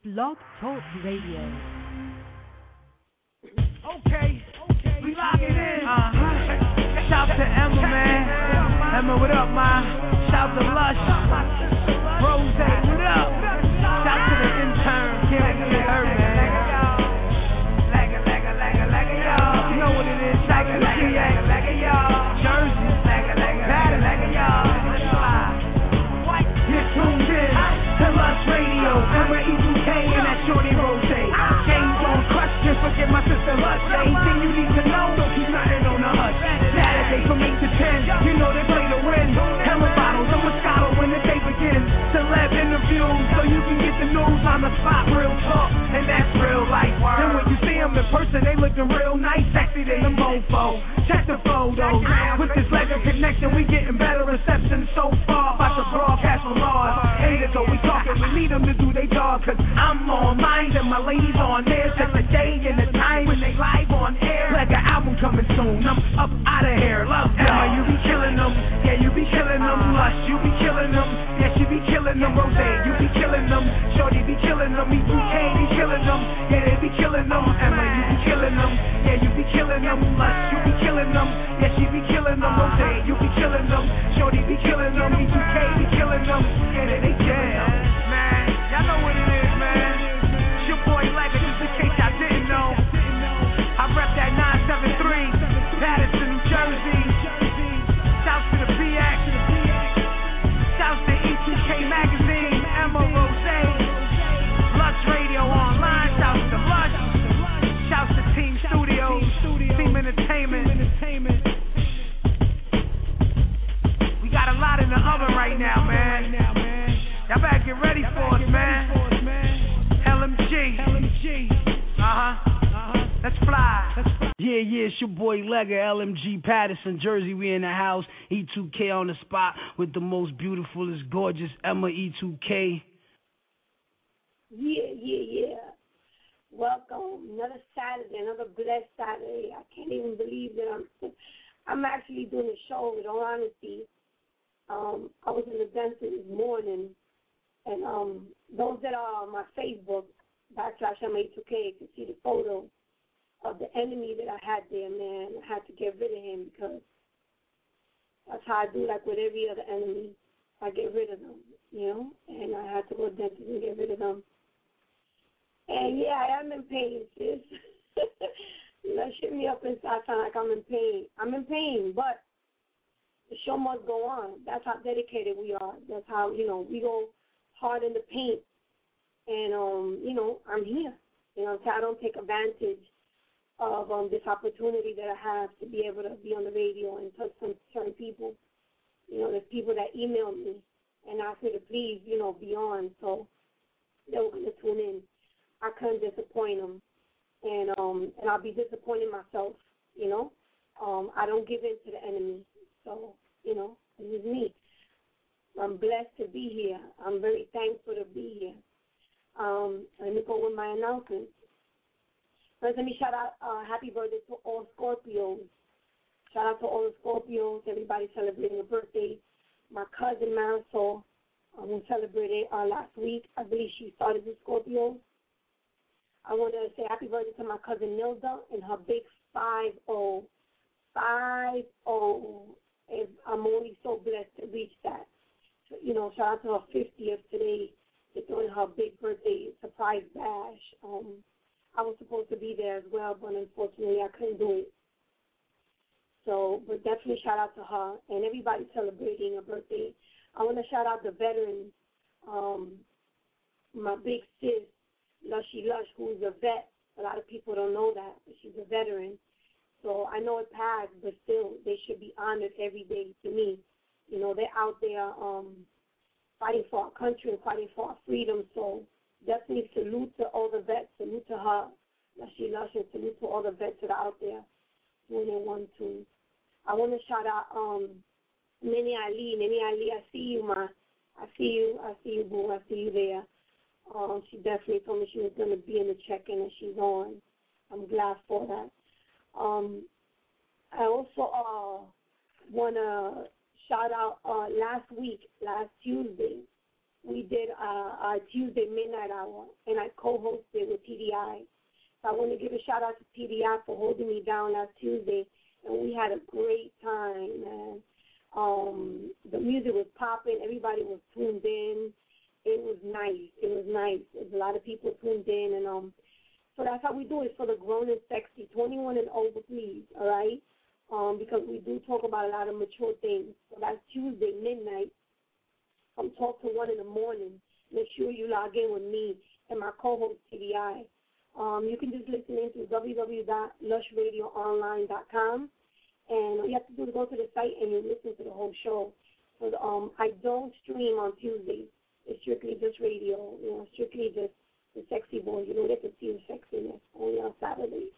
Blog Talk Radio. Okay, we lock it in. Shout to Emma, man. Emma, what up, ma? Shout to Lush, Rose, what up? Shout to the intern, can't get her, man. Lagga, you know what it is. Shout to the PX, Jersey, you're tuned in to Lush Radio, Emma E2K and that shorty Rose. James on Crush, can't forget my sister Lush. Anything you need to know, don't keep nothing on the hush. Saturday from 8 to 10, you know they play to win. Hella bottles of Moscato when the day begins. Celeb interviews, so you can get the news on the spot. Real talk, and that's real life. And when you see them in person, they looking real nice, sexy than the mofo. Check the photos. With this Ledger connection, we getting better reception so far. About to broadcast from Mars. 8 ago, we talking, we need them to do their job. Cause I'm on mine, and my ladies on theirs. Set the day and the time when they live on air. Like an album coming soon, I'm up out of here. Love Emma, you be killing them. Yeah, you be killing them. Lush, you be killing them. Yeah, she be killing them. Rose, you be killing them. Shorty be killing them. E2K be killing them. Yeah, they be killing them. Emma, you be killing them. Yeah, you be killing them. Lush, you be killing them. Yeah, she be killing them. Rose, you be killing them. Shorty be killing them. E2K be killing them. Yeah, they jam. Man, y'all know what it is, man. It's your boy Lagga, just in case y'all didn't know. I rep that 973, Patterson, New Jersey. Shouts to the PX. Shouts to E2K Magazine, Emma Rose. Lush Radio Online. Shouts to Lush. Shouts to Team Studios, Team Entertainment. We got a lot in the oven right now, man. Y'all better get ready for us, man. LMG. Let's fly. Yeah, it's your boy Lagga, LMG, Patterson, Jersey. We in the house. E2K on the spot with the most beautiful, gorgeous Emma E2K. Yeah. Welcome. Another Saturday, another blessed Saturday. I can't even believe that I'm actually doing a show, in all honesty. I was in the dentist this morning, and those that are on my Facebook, /M82K, can see the photo of the enemy that I had there, man. I had to get rid of him because that's how I do, like with every other enemy. I get rid of them, and I had to go to the dentist and get rid of them. And, yeah, I am in pain, sis. Shit me up inside, sound like I'm in pain. I'm in pain, but the show must go on. That's how dedicated we are. That's how, we go hard in the paint. And, I'm here. So I don't take advantage of this opportunity that I have to be able to be on the radio and touch some certain people. There's people that email me and ask me to please, be on. So they were going to tune in. I couldn't disappoint them. And I'll be disappointing myself, I don't give in to the enemy. So, this is me. I'm blessed to be here. I'm very thankful to be here. Let me go with my announcements. First, let me shout out happy birthday to all Scorpios. Shout out to all the Scorpios, everybody celebrating a birthday. My cousin Marisol, who celebrated last week. I believe she started with Scorpio. I want to say happy birthday to my cousin Nilda and her big 5-0. 5-0. I'm only so blessed to reach that. So, shout out to her 50th today. They're doing her big birthday surprise bash. I was supposed to be there as well, but unfortunately I couldn't do it. So, but definitely shout out to her and everybody celebrating a birthday. I want to shout out the veterans, my big sis, Lushy Lush, who's a vet. A lot of people don't know that, but she's a veteran. So I know it passed, but still they should be honored every day to me. They're out there fighting for our country and fighting for our freedom. So definitely salute to all the vets, salute to her, Lushy Lush, and salute to all the vets that are out there doing their 1-2. I want to shout out Nene Ali. Nene Ali, I see you, ma. I see you, boo. I see you there. She definitely told me she was going to be in the check-in, and she's on. I'm glad for that. I also want to shout out last Tuesday, we did our Tuesday midnight hour, and I co-hosted with TDI. So I want to give a shout out to TDI for holding me down last Tuesday, and we had a great time, man. The music was popping. Everybody was tuned in. It was nice. There's a lot of people tuned in, and so that's how we do it for the grown and sexy, 21 and over, please, all right? Because we do talk about a lot of mature things. So that's Tuesday midnight from 12 to 1 in the morning. Make sure you log in with me and my co-host, TDI. You can just listen in through www.lushradioonline.com. And all you have to do is go to the site and you listen to the whole show. So I don't stream on Tuesdays. It's strictly just radio, strictly just the sexy boys. You don't get to see the sexiness only on Saturdays.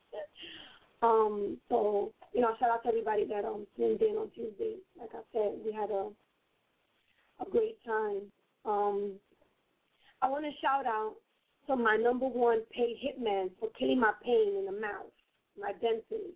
So, shout out to everybody that tuned in on Tuesday. Like I said, we had a great time. I want to shout out to my number one paid hitman for killing my pain in the mouth, my dentist.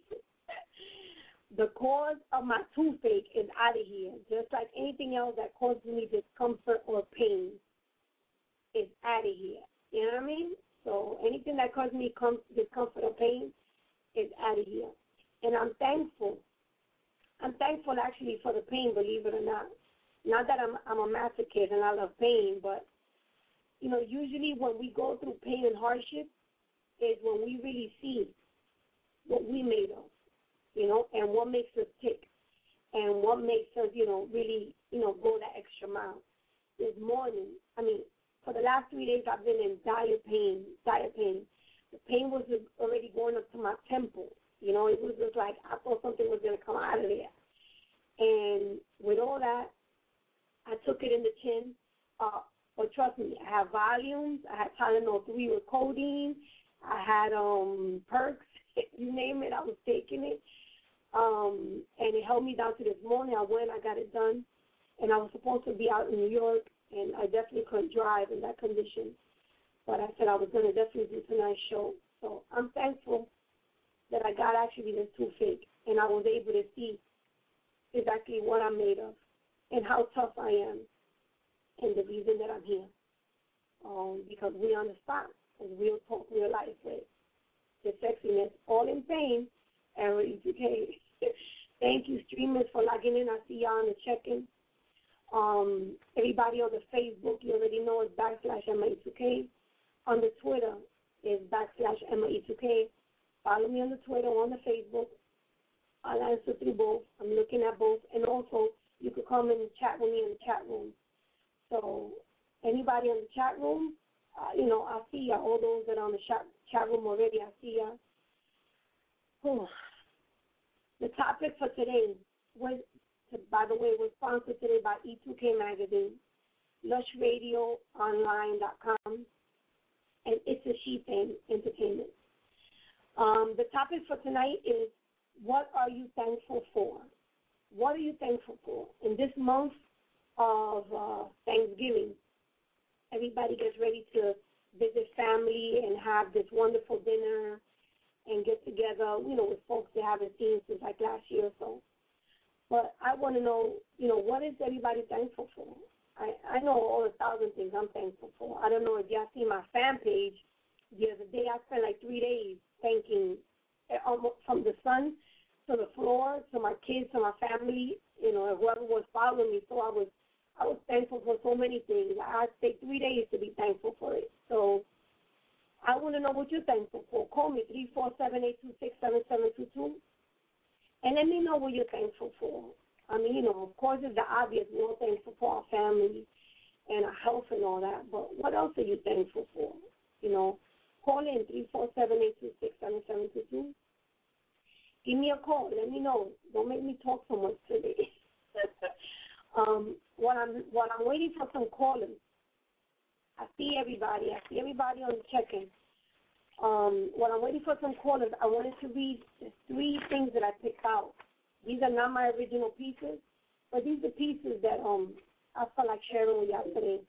The cause of my toothache is out of here. Just like anything else that causes me discomfort or pain is out of here. You know what I mean? So anything that causes me discomfort or pain is out of here. And I'm thankful. I'm thankful actually for the pain, believe it or not. Not that I'm a masochist and I love pain, but, usually when we go through pain and hardship is when we really see what we made of, and what makes us tick and what makes us, really, go that extra mile. This morning, for the last 3 days I've been in dire pain. The pain was already going up to my temple. It was just like I thought something was going to come out of there. And with all that, I took it in the chin. But trust me, I had volumes. I had Tylenol 3 with codeine. I had perks. You name it, I was taking it. And it held me down to this morning. I went, I got it done. And I was supposed to be out in New York, and I definitely couldn't drive in that condition. But I said I was going to definitely do tonight's show. So I'm thankful that I got actually this toothache, and I was able to see exactly what I'm made of and how tough I am and the reason that I'm here. Because we on the spot, and real talk, real life with the sexiness, all in pain, and we're ETK. Thank you, streamers, for logging in. I see y'all on the check-in. Everybody on the Facebook, you already know, is /MAE2K. On the Twitter is /MAE2K. Follow me on the Twitter or on the Facebook. I'll answer through both. I'm looking at both. And also, you could come and chat with me in the chat room. So anybody in the chat room, I see you. All those that are on the chat room already, I see you. The topic for today was, by the way, was sponsored today by E2K Magazine, LushRadioOnline.com, and It's a She Thing Entertainment. The topic for tonight is, what are you thankful for? What are you thankful for? In this month of Thanksgiving, everybody gets ready to visit family and have this wonderful dinner and get together, with folks they haven't seen since like last year or so. But I want to know, what is everybody thankful for? I know all 1,000 things I'm thankful for. I don't know if y'all see my fan page. The other day I spent like 3 days thanking, from the sun to the floor, to my kids, to my family, whoever was following me. So I was thankful for so many things. I take 3 days to be thankful for it. So I want to know what you're thankful for. Call me, 347-826-7722, and let me know what you're thankful for. Of course, it's the obvious. We're all thankful for our family and our health and all that, but what else are you thankful for? Call in, 347-826-7722. Give me a call. Let me know. Don't make me talk so much today. While I'm waiting for some callers, I see everybody on the check-in. While I'm waiting for some callers, I wanted to read 3 things that I picked out. These are not my original pieces, but these are pieces that I felt like sharing with y'all today.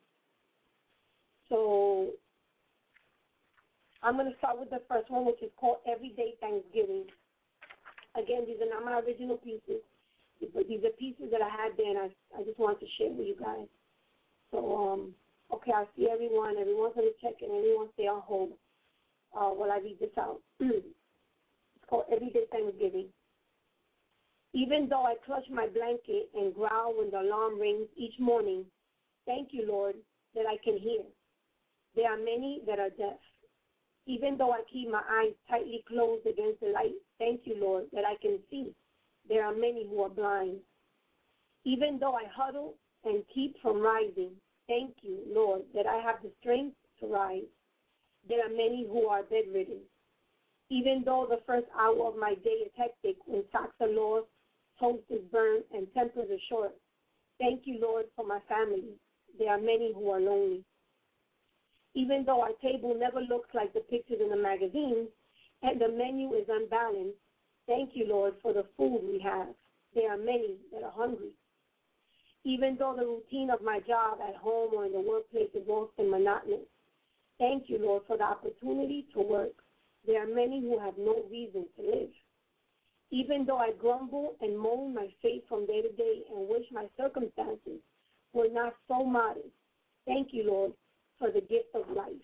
So I'm going to start with the first one, which is called Everyday Thanksgiving. Again, these are not my original pieces, but these are pieces that I had there, and I just wanted to share with you guys. So Okay, I see everyone. Everyone's on the check-in. Everyone stay on hold while I read this out. It's called Everyday Thanksgiving. Even though I clutch my blanket and growl when the alarm rings each morning, thank you, Lord, that I can hear. There are many that are deaf. Even though I keep my eyes tightly closed against the light, thank you, Lord, that I can see. There are many who are blind. Even though I huddle and keep from rising, thank you, Lord, that I have the strength to rise. There are many who are bedridden. Even though the first hour of my day is hectic, when socks are lost, toast is burned, and tempers are short, thank you, Lord, for my family. There are many who are lonely. Even though our table never looks like the pictures in the magazines and the menu is unbalanced, thank you, Lord, for the food we have. There are many that are hungry. Even though the routine of my job at home or in the workplace is often monotonous, thank you, Lord, for the opportunity to work. There are many who have no reason to live. Even though I grumble and moan my fate from day to day and wish my circumstances were not so modest, thank you, Lord, for the gift of life.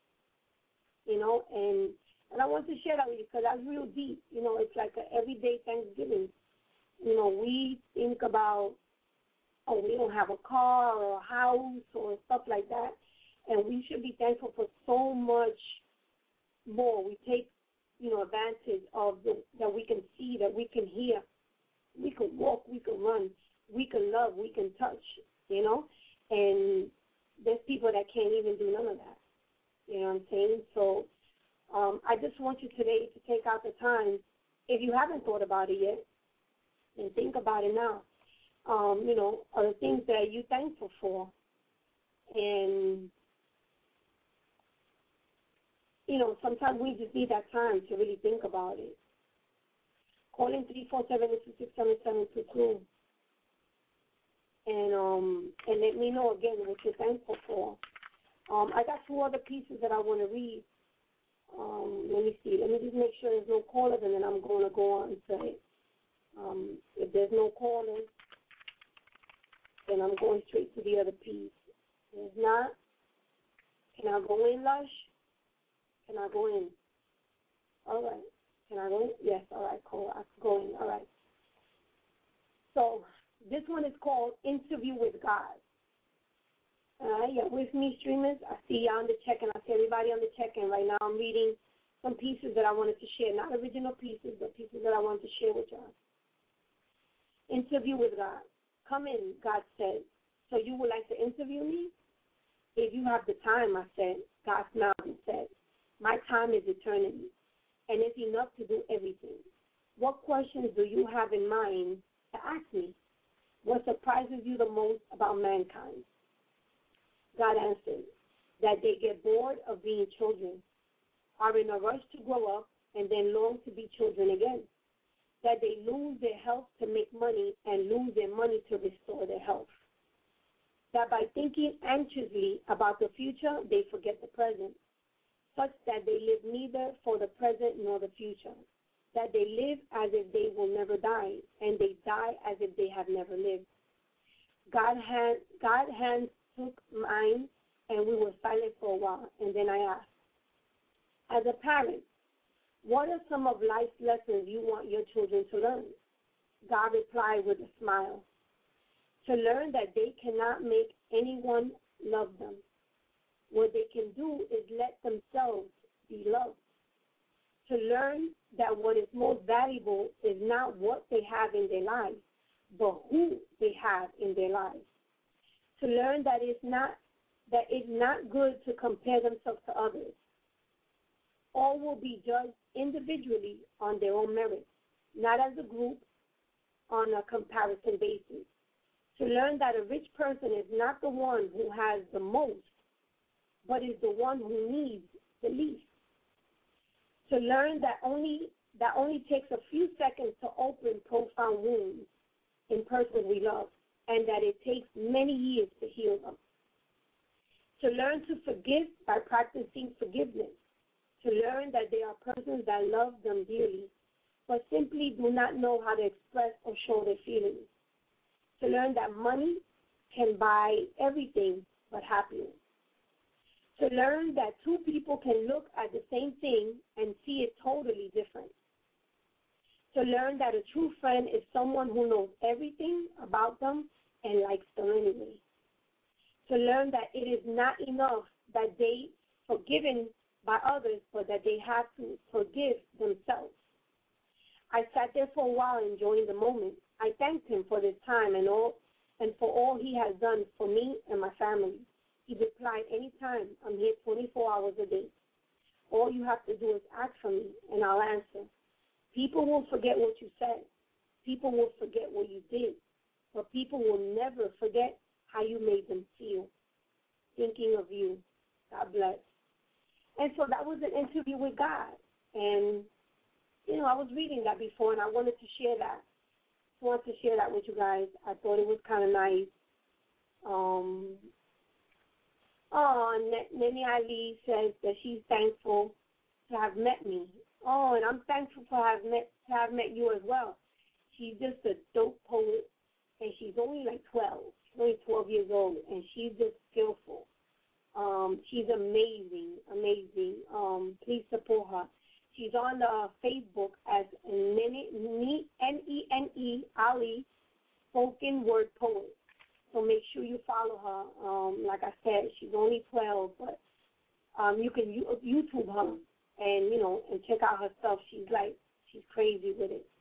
And I want to share that with you because that's real deep. It's like an everyday Thanksgiving. We think about, we don't have a car or a house or stuff like that, and we should be thankful for so much more. We take, advantage of that we can see, that we can hear, we can walk, we can run, we can love, we can touch, and there's people that can't even do none of that. You know what I'm saying? So I just want you today to take out the time, if you haven't thought about it yet, and think about it now. Are the things that you're thankful for. And, sometimes we just need that time to really think about it. Call in 347-267-722 and let me know again what you're thankful for. I got two other pieces that I want to read. Let me see. Let me just make sure there's no callers, and then I'm going to go on and say, if there's no callers, then I'm going straight to the other piece. If not, can I go in, Lush? Can I go in? All right. Can I go in? Yes. All right, cool. I can go in. All right. So this one is called Interview with God. All right, you're with me, streamers. I see you on the check-in. I see everybody on the check-in right now. I'm reading some pieces that I wanted to share, not original pieces, but pieces that I wanted to share with y'all. Interview with God. Come in, God said. So you would like to interview me? If you have the time, I said. God smiled and said, my time is eternity, and it's enough to do everything. What questions do you have in mind to ask me? What surprises you the most about mankind? God answered, that they get bored of being children, are in a rush to grow up, and then long to be children again. That they lose their health to make money and lose their money to restore their health. That by thinking anxiously about the future, they forget the present, such that they live neither for the present nor the future. That they live as if they will never die, and they die as if they have never lived. God's hands took mine, and we were silent for a while, and then I asked, as a parent, what are some of life's lessons you want your children to learn? God replied with a smile, to learn that they cannot make anyone love them. What they can do is let themselves be loved. To learn that what is most valuable is not what they have in their lives, but who they have in their lives. To learn that it's not good to compare themselves to others. All will be judged individually on their own merits, not as a group on a comparison basis. To learn that a rich person is not the one who has the most, but is the one who needs the least. To learn that only takes a few seconds to open profound wounds in persons we love, and that it takes many years to heal them. To learn to forgive by practicing forgiveness. To learn that there are persons that love them dearly, but simply do not know how to express or show their feelings. To learn that money can buy everything but happiness. To learn that two people can look at the same thing and see it totally different. To learn that a true friend is someone who knows everything about them and likes them anyway. To learn that it is not enough that they forgiven by others, but that they have to forgive themselves. I sat there for a while enjoying the moment. I thanked him for this time and for all he has done for me and my family. He replied, anytime, I'm here 24 hours a day. All you have to do is ask for me, and I'll answer. People will forget what you said. People will forget what you did. But people will never forget how you made them feel. Thinking of you. God bless. And so that was an interview with God. And, I was reading that before, and I wanted to share that. I wanted to share that with you guys. I thought it was kind of nice. Nene Ali says that she's thankful to have met me. Oh, and I'm thankful to have met you as well. She's just a dope poet, and she's only like 12. She's only 12 years old, and she's just skillful. She's amazing. Please support her. She's on Facebook as Nene Ali, spoken word poet. So make sure you follow her. Like I said, she's only 12, but you can YouTube her and check out her stuff. She's crazy with it.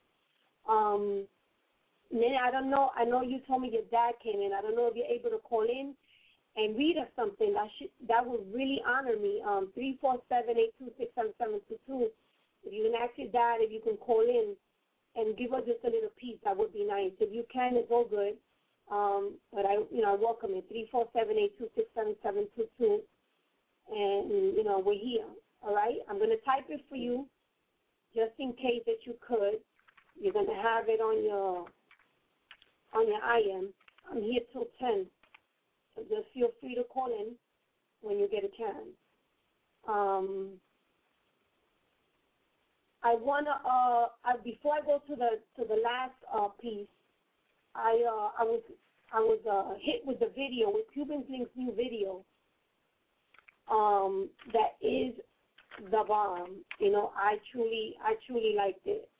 Nene, I don't know. I know you told me your dad came in. I don't know if you're able to call in and read us something. That would really honor me. 347-826-7722. If you can ask your dad if you can call in and give us just a little piece, that would be nice. If you can, it's all good. But I welcome it. 347-826-7722. And, we're here. All right? I'm going to type it for you just in case that you could. You're going to have it on your IM. I'm here till 10. So just feel free to call in when you get a chance. I wanna before I go to the last piece, I was hit with the video, with Cuban Link's new video. That is the bomb. I truly liked it.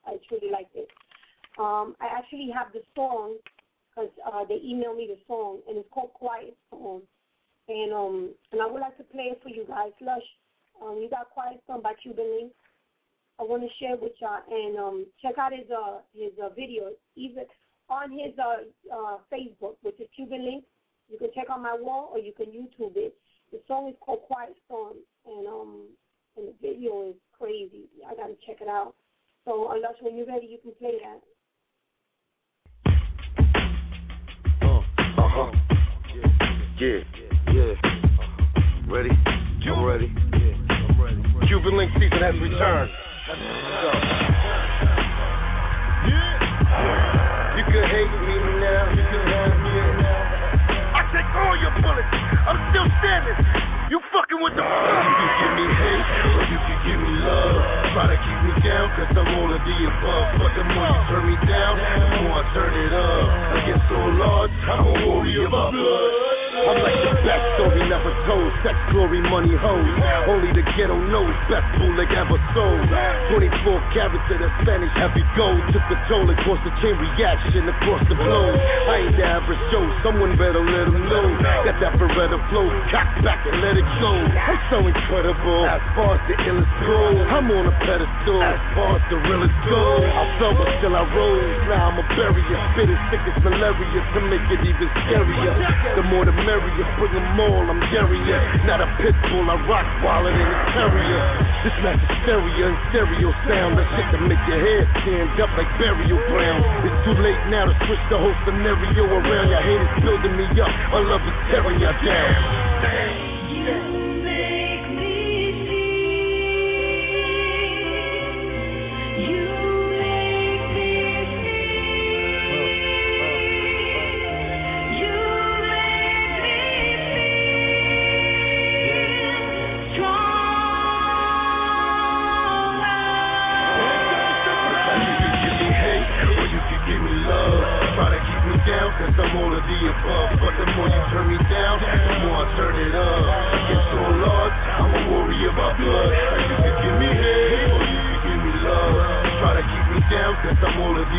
I actually have the song because they emailed me the song, and it's called Quiet Storm. And I would like to play it for you guys. Lush, you got Quiet Storm by Cuban Link. I want to share with y'all, and check out his video, either on his Facebook, which is Cuban Link. You can check on my wall, or you can YouTube it. The song is called Quiet Storm, and the video is crazy. I got to check it out. So, unless when you're ready, you can play that. Yeah. Ready? I'm ready. Cuban Link season has returned. Let's go. You can hate me now. You can have me now. I take all your bullets. I'm still standing. You fucking with the fuck. You can give me hate or you can give me love. Try to keep me down cause I'm all of the above. But the more you turn me down, the more I turn it up. Against all odds, I'm a warrior of blood. I'm like the best story never told. Sex, glory, money, hoes. Only the ghetto knows. Best bootleg ever sold. 24 carats of the Spanish heavy gold. Took the toll across the chain reaction across the globe. I ain't the average Joe. Someone better let him know. Got that Beretta flow. Cock back and let it go. I'm so incredible. As far as the illest go, I'm on a pedestal. As far as the realest go, I fell but still I rose. Now I'm a barrier. Spitting sick as malaria to make it even scarier. The more the merrier, bring them all, I'm Jerrier. Not a pit bull, I rock wallet in a terrier. This match is stereo and stereo sound. That shit to make your head stand up like burial ground. It's too late now to switch the whole scenario around. Your haters building me up, my love is tearing you down. Cause I'm all of the above, but the more you turn me down, the more I turn it up.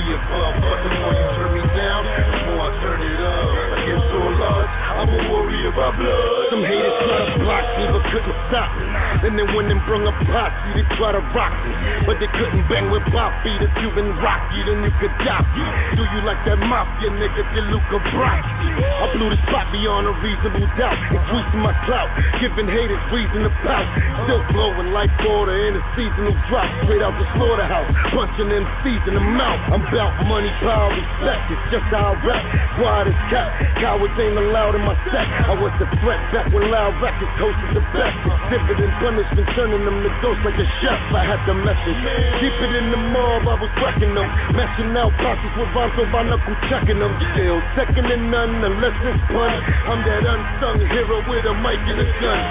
above, but the more you turn me down, the more I turn it up. Against all odds, I'm a warrior by blood. Some haters try to block me, but couldn't stop me. Then they went and brung a posse to try to rock me, but they couldn't bang with Bobby. If you been rocky, then you could die. Do you like that mafia nigga, DeLuca Brasi? I blew the spot beyond a reasonable doubt, increasing my clout, giving haters reason to pout. Still flowing like water in a seasonal drop, straight out the slaughterhouse, punching MCs in the mouth. I'm bout money, power, respect. It's just how I rap. Quiet as cat, cowards ain't allowed in my set. I was the threat back when Loud Records hosted the best. Exhibiting punishment, turning them to ghosts like a chef. I had the message, keep it in the mob. I was wrecking them, messing out posses with rhymes so my knuckle checking them. Still second to none unless it's fun. I'm that unsung hero with a mic and a gun.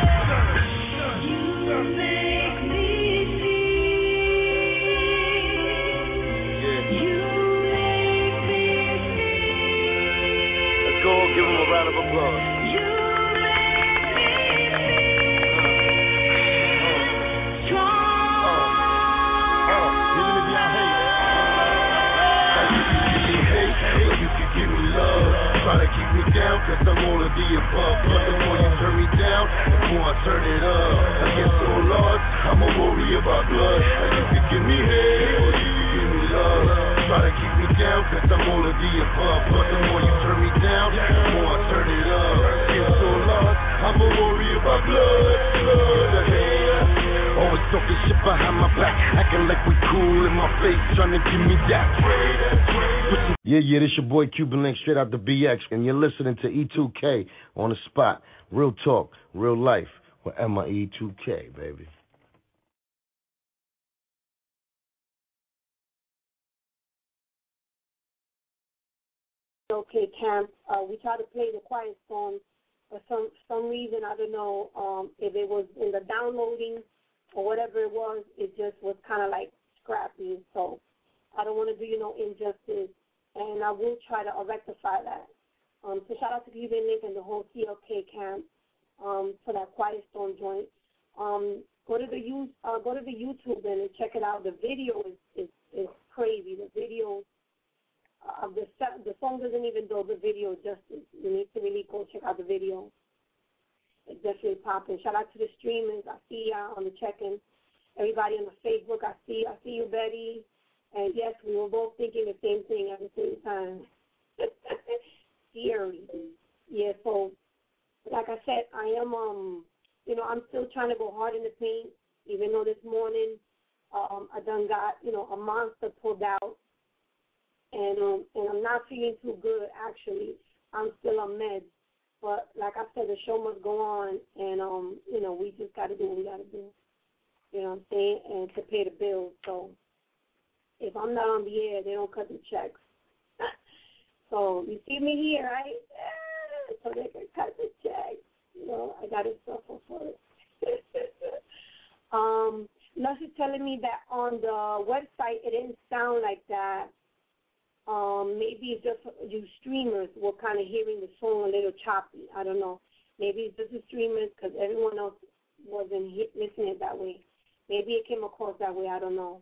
Give him a round of applause. You make me strong. Even if y'all hate, you can give me love. Try to keep me down, cause I'm all of the above. But the more you turn me down, the more I turn it up. Against all odds, I'm a warrior by blood. You can give me hate, or you can give me love. Try to keep me down, cause I'm all of the above. But the more you turn me down, the more I turn it up. Against all odds, I'm a warrior by blood. Always talking shit behind my back, acting like we cool in my face, trying to give me that. Yeah, this your boy Cuban Link, straight out the BX, and you're listening to E2K on the spot. Real talk, real life with Emma E2K, baby. Okay, Camp. We tried to play the Quiet Storm. For some reason, I don't know if it was in the downloading or whatever it was. It just was kind of like scrappy. So I don't want to do you no injustice, and I will try to rectify that. So shout out to Cuban Link and the whole CLK camp for that Quiet Storm joint. Go to the YouTube and check it out. The video is crazy. The video. The song doesn't even do the video justice. You need to really go check out the video. It's definitely popping. Shout out to the streamers. I see y'all on the check-in. Everybody on the Facebook, I see you, Betty. And yes, we were both thinking the same thing at the same time. Scary. Yeah, so like I said, I am I'm still trying to go hard in the paint, even though this morning I done got, a monster pulled out. And I'm not feeling too good, actually. I'm still on meds. But like I said, the show must go on, and, we just got to do what we got to do. You know what I'm saying? And to pay the bills. So if I'm not on the air, they don't cut the checks. So you see me here, right? Yeah, so they can cut the checks. I got to suffer for it. Lush is telling me that on the website, it didn't sound like that. Maybe it's just you streamers were kind of hearing the song a little choppy. I don't know. Maybe it's just the streamers because everyone else wasn't listening that way. Maybe it came across that way. I don't know.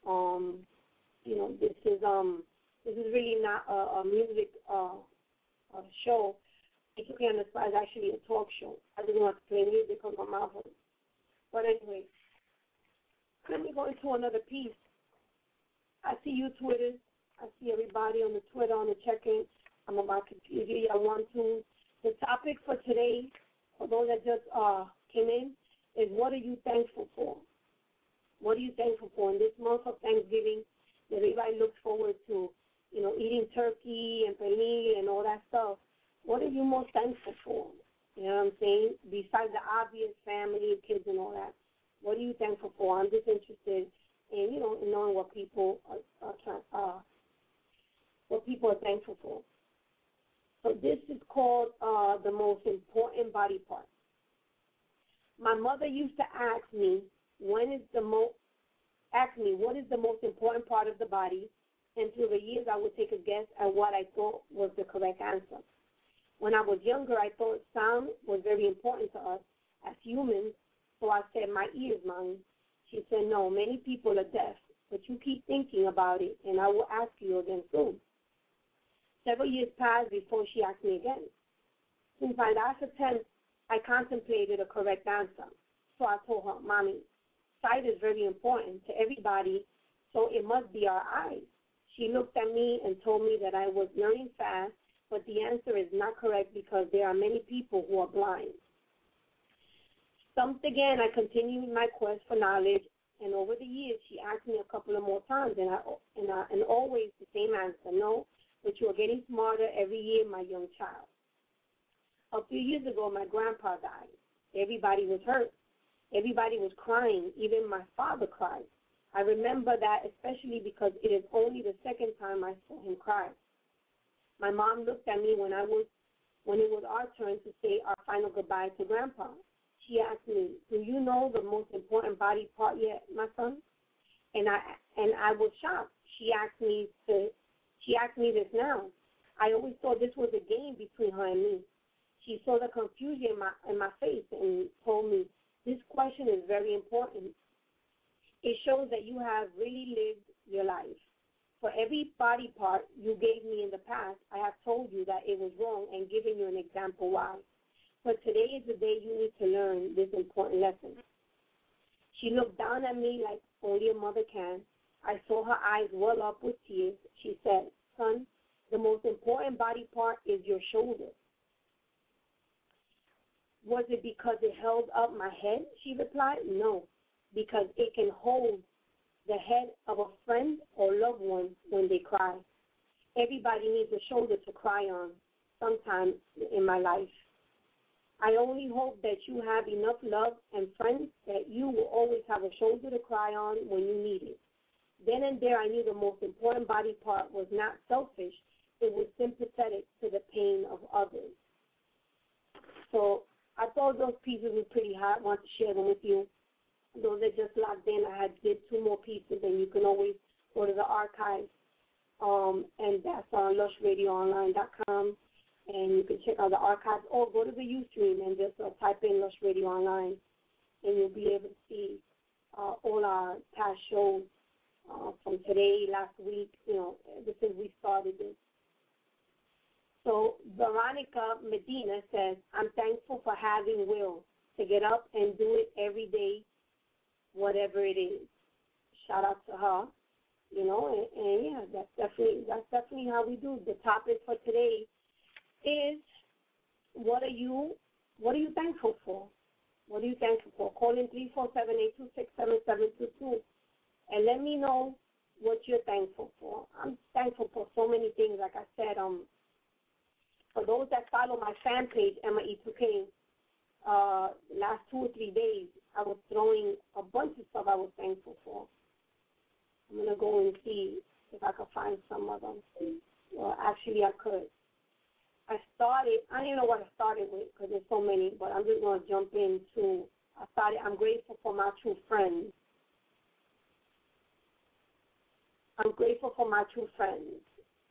This is really not a music show. If you can understand, it's actually a talk show. I just want to play music on my mouth. But anyway, let me go into another piece. I see you, Twitter. I see everybody on the Twitter, on the check-in. I'm about to give you one, two. The topic for today, for those that just came in, is what are you thankful for? What are you thankful for? In this month of Thanksgiving, everybody looks forward to, eating turkey and pernil and all that stuff. What are you most thankful for? You know what I'm saying? Besides the obvious family, kids, and all that, what are you thankful for? I'm just interested in, in knowing what people are thankful for. So this is called the most important body part. My mother used to ask me, what is the most important part of the body, and through the years I would take a guess at what I thought was the correct answer. When I was younger, I thought sound was very important to us as humans, so I said, my ears, Mommy. She said, no, many people are deaf, but you keep thinking about it, and I will ask you again soon. Several years passed before she asked me again. Since my last attempt, I contemplated a correct answer. So I told her, Mommy, sight is very important to everybody, so it must be our eyes. She looked at me and told me that I was learning fast, but the answer is not correct because there are many people who are blind. Stumped again, I continued my quest for knowledge, and over the years, she asked me a couple of more times, and always the same answer, no, but you are getting smarter every year, my young child. A few years ago, my grandpa died. Everybody was hurt. Everybody was crying. Even my father cried. I remember that especially because it is only the second time I saw him cry. My mom looked at me when it was our turn to say our final goodbye to Grandpa. She asked me, "Do you know the most important body part yet, my son?" And I was shocked. She asked me this now. I always thought this was a game between her and me. She saw the confusion in my face and told me, "This question is very important. It shows that you have really lived your life. For every body part you gave me in the past, I have told you that it was wrong and given you an example why. But today is the day you need to learn this important lesson." She looked down at me like only a mother can. I saw her eyes well up with tears. She said, "Son, the most important body part is your shoulder." Was it because it held up my head? She replied, "No, because it can hold the head of a friend or loved one when they cry. Everybody needs a shoulder to cry on sometime in my life. I only hope that you have enough love and friends that you will always have a shoulder to cry on when you need it." Then and there I knew the most important body part was not selfish. It was sympathetic to the pain of others. So I thought those pieces were pretty hot. I want to share them with you. Those are just locked in. I had did 2 more pieces, and you can always go to the archives, and that's on lushradioonline.com, and you can check out the archives, or go to the Ustream and just type in Lush Radio Online, and you'll be able to see all our past shows from today, last week, ever since we started this. So Veronica Medina says, "I'm thankful for having will to get up and do it every day, whatever it is." Shout out to her, and yeah, that's definitely how we do. The topic for today is what are you thankful for? What are you thankful for? Call in 347-826-7722 and let me know what you're thankful for. I'm thankful for so many things. Like I said, for those that follow my fan page, Emma E2K, last 2 or 3 days, I was throwing a bunch of stuff I was thankful for. I'm going to go and see if I can find some of them. Well, actually, I could. I don't even know what I started with because there's so many, but I'm just going to jump into, I'm grateful for my true friends. I'm grateful for my true friends.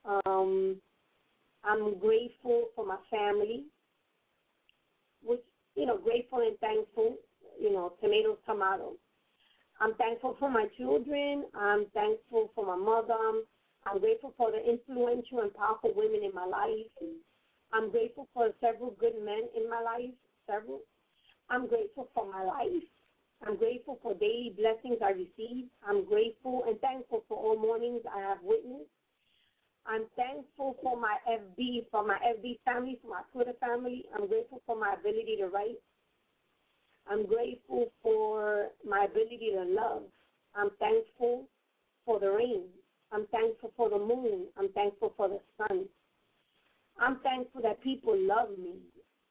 I'm grateful for my family, which, grateful and thankful, tomatoes, tomatoes. I'm thankful for my children. I'm thankful for my mother. I'm grateful for the influential and powerful women in my life. I'm grateful for several good men in my life, several. I'm grateful for my life. I'm grateful for daily blessings I receive. I'm grateful and thankful for all mornings I have witnessed. I'm thankful for my FB family, for my Twitter family. I'm grateful for my ability to write. I'm grateful for my ability to love. I'm thankful for the rain. I'm thankful for the moon. I'm thankful for the sun. I'm thankful that people love me,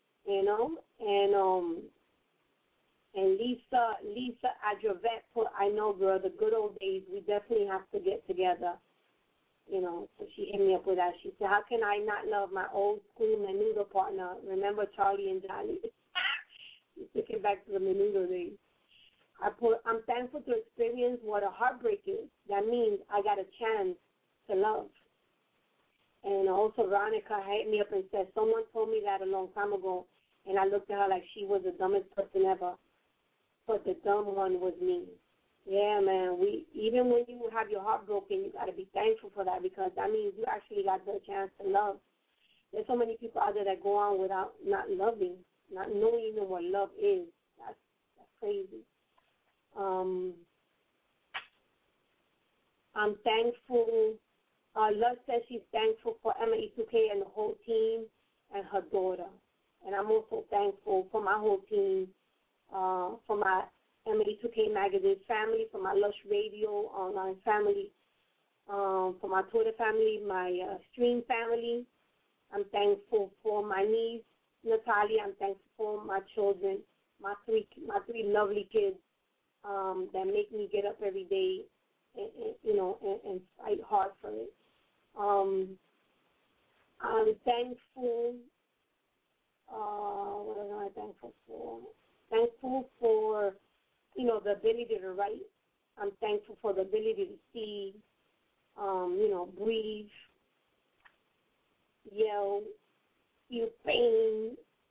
and Lisa Adjovet put, "I know, girl, the good old days, we definitely have to get together." So she hit me up with that. She said, "How can I not love my old school menudo partner? Remember Charlie and Johnny?" She took it back to the menudo days. "I'm thankful to experience what a heartbreak is. That means I got a chance to love." And also Veronica hit me up and said, "Someone told me that a long time ago, and I looked at her like she was the dumbest person ever. But the dumb one was me." Yeah, man. Even when you have your heart broken, you got to be thankful for that, because that means you actually got the chance to love. There's so many people out there that go on without not loving, not knowing even what love is. That's crazy. I'm thankful. Love says she's thankful for Emma E2K and the whole team and her daughter. And I'm also thankful for my whole team, for my Emma E2K magazine family, for my Lush Radio online family, for my Twitter family, my stream family. I'm thankful for my niece, Natalia. I'm thankful for my children, my three lovely kids that make me get up every day and fight hard for it. I'm thankful. What am I thankful for? Thankful for, the ability to write. I'm thankful for the ability to see, breathe, yell, feel pain.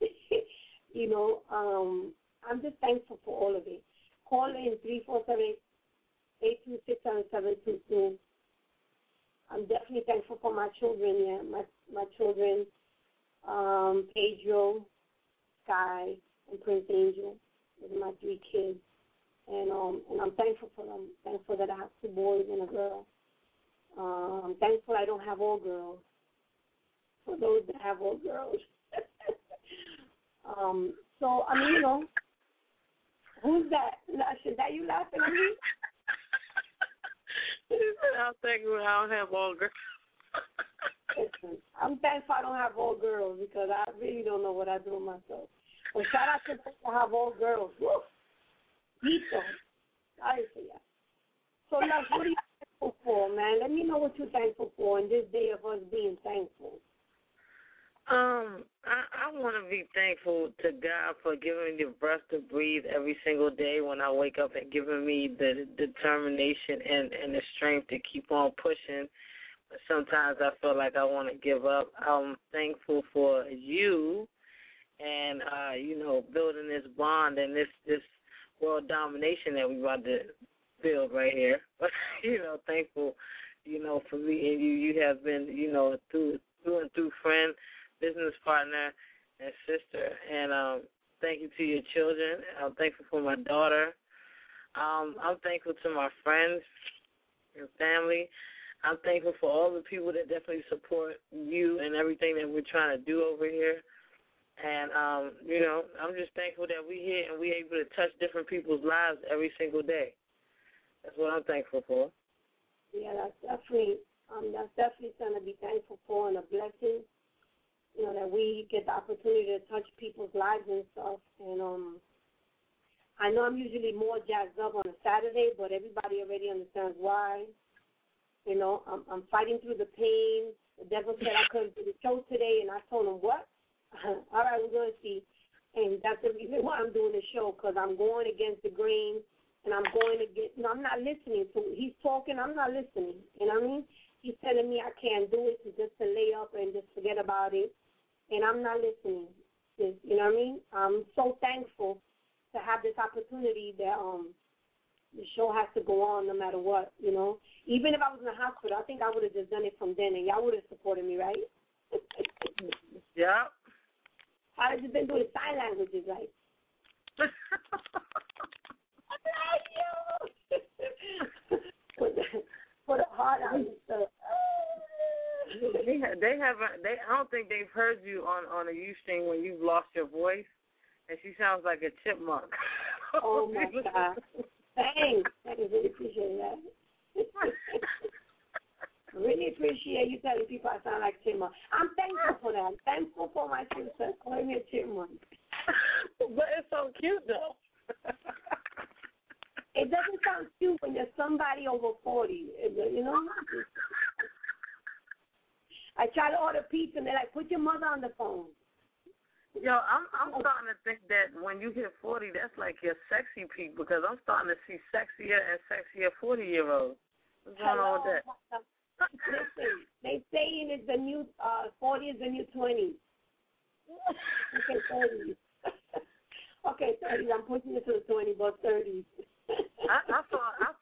I'm just thankful for all of it. Call in 347-826-7722. I'm definitely thankful for my children, my children, Pedro, Sky, and Prince Angel. Those are my three kids. And I'm thankful for them. Thankful that I have two boys and a girl. I'm thankful I don't have all girls. For those that have all girls. Who's that? Is that you laughing at me? I'm thankful I don't have all girls. Listen, I'm thankful I don't have all girls, because I really don't know what I do with myself. But shout out to those that have all girls. Woo! Dito. Sorry for you. So, Love, what are you thankful for, man? Let me know what you're thankful for in this day of us being thankful. I want to be thankful to God for giving me the breath to breathe every single day when I wake up, and giving me the determination and the strength to keep on pushing. But sometimes I feel like I want to give up. I'm thankful for you and, building this bond and this world domination that we're about to build right here. Thankful, for me and you. You have been, through and through friend, business partner, and sister. And thank you to your children. I'm thankful for my daughter. I'm thankful to my friends and family. I'm thankful for all the people that definitely support you and everything that we're trying to do over here. And, I'm just thankful that we're here and we're able to touch different people's lives every single day. That's what I'm thankful for. Yeah, that's definitely something to be thankful for, and a blessing, that we get the opportunity to touch people's lives and stuff. And I know I'm usually more jazzed up on a Saturday, but everybody already understands why. I'm fighting through the pain. The devil said I couldn't do the show today, and I told him, what? All right, we're going to see. And that's the reason why I'm doing the show, because I'm going against the grain, and I'm not listening to it. He's talking, I'm not listening. You know what I mean? He's telling me I can't do it, just to lay up and just forget about it, and I'm not listening. You know what I mean? I'm so thankful to have this opportunity that the show has to go on no matter what, Even if I was in the hospital, I think I would have just done it from then, and y'all would have supported me, right? Yeah. I'd have just been doing sign languages, right? Put a heart on and stuff. I don't think they've heard you on a U-string when you've lost your voice, and she sounds like a chipmunk. Oh, my God. Thanks. I really appreciate that. Really appreciate you telling people I sound like a chipmunk. I'm thankful for that. I'm thankful for my sister calling me a chipmunk. But it's so cute, though. It doesn't sound cute when there's somebody over 40, I try to order pizza, and they're like, put your mother on the phone. Yo, I'm starting to think that when you hit 40, that's like your sexy peak, because I'm starting to see sexier and sexier 40-year-olds. What's going on with that? Listen, they saying it's the new 40 is the new 20. Okay, 30s. Okay, 30s. I'm pushing it to the 20, but 30s. I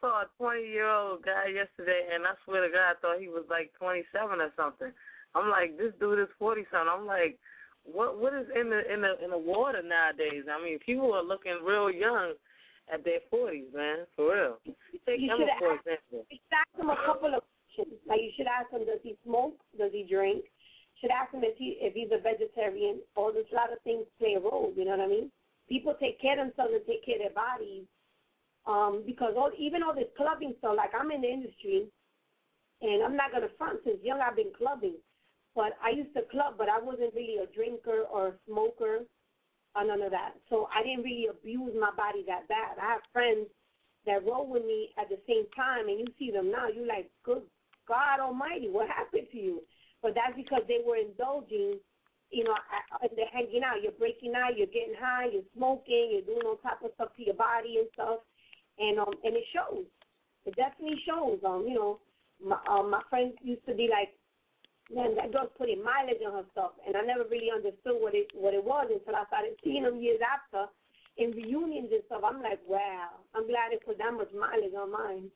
20-year-old guy yesterday, and I swear to God, I thought he was like 27 or something. I'm like, this dude is 40-something. I'm like, what is in the water nowadays? I mean, people are looking real young at their 40s, man, for real. Take Emma, for example. You should ask him a couple of questions. Like, you should ask him, does he smoke? Does he drink? You should ask him if he's a vegetarian. All this, a lot of things play a role, you know what I mean? People take care of themselves and take care of their bodies because even all this clubbing stuff, like I'm in the industry, and I'm not going to front. Since young, I've been clubbing. But I used to club, but I wasn't really a drinker or a smoker or none of that. So I didn't really abuse my body that bad. I have friends that roll with me at the same time, and you see them now, you're like, good God almighty, what happened to you? But that's because they were indulging, and they're hanging out. You're breaking out, you're getting high, you're smoking, you're doing all type of stuff to your body and stuff, and it shows. It definitely shows. My friends used to be like, man, that girl's putting mileage on her stuff, and I never really understood what it was until I started seeing them years after in reunions and stuff. I'm like, wow, I'm glad they put that much mileage on mine.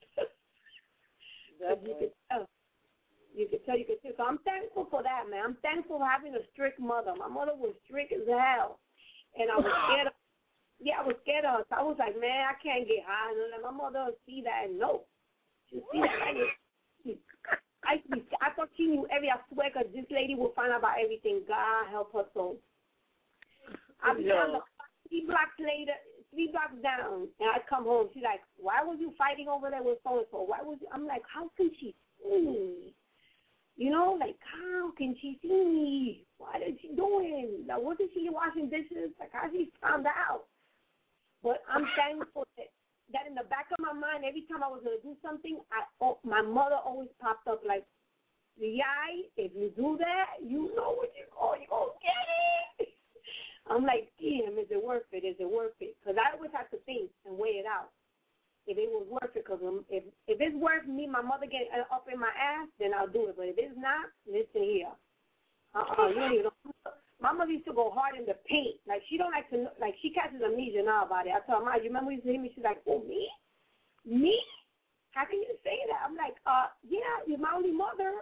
You could tell. So I'm thankful for that, man. I'm thankful for having a strict mother. My mother was strict as hell, and I was scared. I was scared of her. So I was like, man, I can't get high. And my mother would see that and no, she'd see that. I thought she knew I swear, because this lady will find out about everything. God help her soul. I was down 3 blocks down, and I come home. She's like, why was you fighting over there with so-and-so? I'm like, how can she see me? Like, how can she see me? What is she doing? Like, wasn't she washing dishes? Like, how she found out? But I'm thankful that in the back of my mind, every time I was going to do something, my mother always popped up like, Yai, if you do that, you know what you're going to get it. I'm like, damn, is it worth it? Is it worth it? Because I always have to think and weigh it out. If it was worth it, because if it's worth me, my mother getting up in my ass, then I'll do it. But if it's not, listen here. My mother used to go hard in the paint. Like, she don't like to, like, she catches amnesia now about it. I tell her, Ma, you remember you used to hear me? She's like, oh, me? Me? How can you say that? I'm like, yeah, you're my only mother.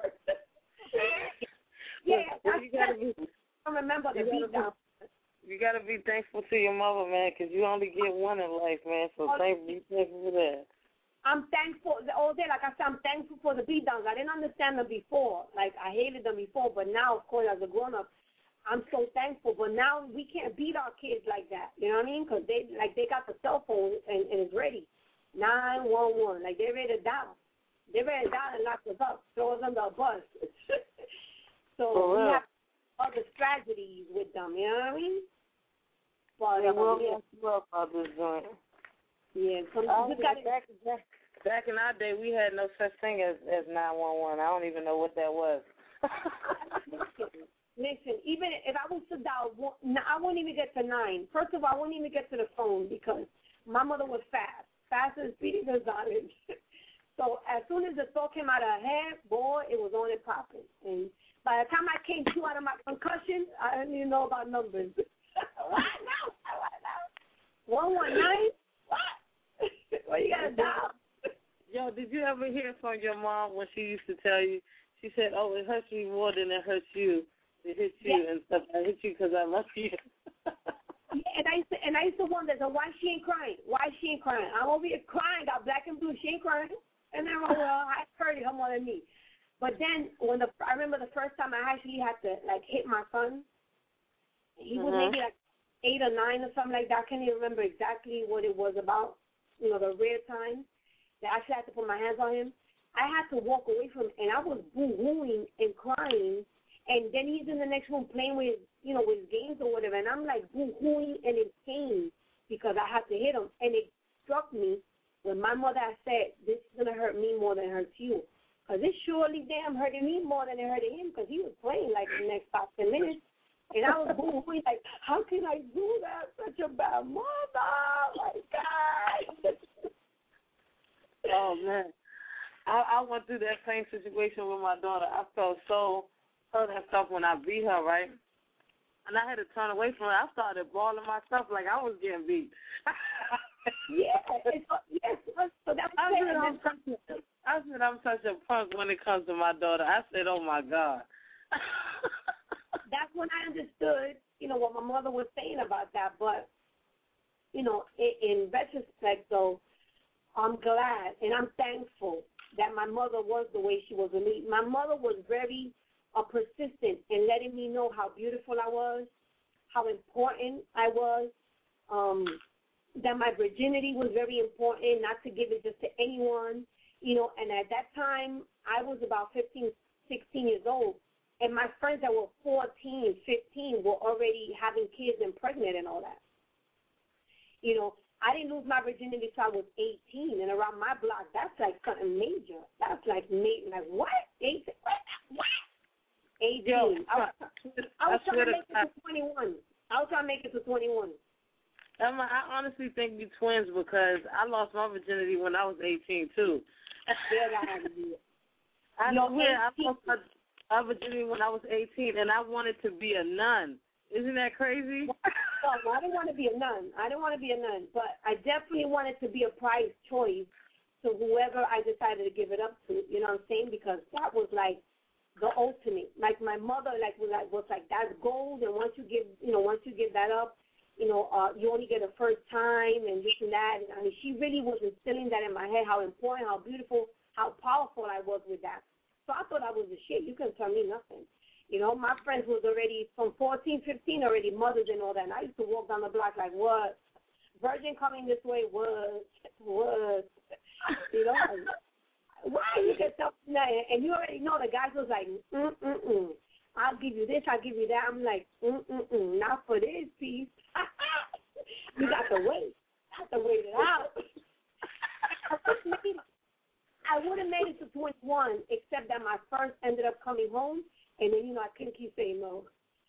Yeah, I remember the beat down. You got to be thankful to your mother, man, because you only get one in life, man, so be thankful for that. I'm thankful all day. Like I said, I'm thankful for the beatdowns. I didn't understand them before. Like, I hated them before, but now, of course, as a grown-up, I'm so thankful. But now we can't beat our kids like that, you know what I mean? Because they got the cell phone and it's ready. 911, like, they're ready to die. They're ready to die and lock us up, throw us under a bus. So we have other strategies with them, you know what I mean? But, about this joint. Yeah, back in our day, we had no such thing as 911. I don't even know what that was. Listen, even if I was to dial, I wouldn't even get to 9. First of all, I wouldn't even get to the phone because my mother was faster and Speedy Gonzalez. So as soon as the thought came out of her head, boy, it was on and popping. And by the time I came to out of my concussion, I didn't even know about numbers. What now? 119? What? What you got to dial? Yo, did you ever hear from your mom when she used to tell you? She said, "Oh, it hurts me more than it hurts you. It hits you and stuff. I hit you because I love you." Yeah, and I used to wonder, so why she ain't crying? Why she ain't crying? I'm over here crying, got black and blue. She ain't crying. And then I heard her more than me. But then I remember the first time I actually had to like hit my son. He was maybe like 8 or 9 or something like that. I can't even remember exactly what it was about. The rare time that I actually had to put my hands on him. I had to walk away from him, and I was boo-hooing and crying. And then he's in the next room playing with, with his games or whatever. And I'm like boo-hooing and in pain because I had to hit him. And it struck me when my mother said, this is going to hurt me more than it hurts you. Because it surely damn hurting me more than it hurted him because he was playing like the next 5-10 minutes. And I was boo-hooing like, how can I do that? Such a bad mother. My God. Oh, man. I went through that same situation with my daughter. I felt so hurt and stuff when I beat her, right? And I had to turn away from her. I started bawling myself like I was getting beat. Yes. So that's I'm such a punk when it comes to my daughter. I said, oh, my God. That's when I understood, what my mother was saying about that. But, in retrospect, though, I'm glad and I'm thankful that my mother was the way she was with me. My mother was very persistent in letting me know how beautiful I was, how important I was, that my virginity was very important, not to give it just to anyone, and at that time, I was about 15, 16 years old, and my friends that were 14, 15 were already having kids and pregnant and all that. I didn't lose my virginity until I was 18, and around my block, that's like something major. That's like what? 18? What? 18. Yo, I was trying to make it to 21. I was trying to make it to 21. Emma, I honestly think you twins because I lost my virginity when I was 18, too. Yeah, that had to be it. I lost my virginity when I was 18, and I wanted to be a nun. Isn't that crazy? No, I didn't want to be a nun. But I definitely wanted to be a prize choice to whoever I decided to give it up to. You know what I'm saying? Because that was like the ultimate. Like my mother, was like that's gold, and once you give that up, you only get a first time and this and that. And I mean, she really was instilling that in my head, how important, how beautiful, how powerful I was with that. So I thought I was the shit. You couldn't tell me nothing. My friends was already from 14, 15 already mothers and all that. And I used to walk down the block like, what? Virgin coming this way, what? Why you get stuff that? And you already know the guys was like, I'll give you this, I'll give you that. I'm like, not for this piece. You got to wait. I have to wait it out. I would have made it to 21, except that my first ended up coming home, and then, I couldn't keep saying no.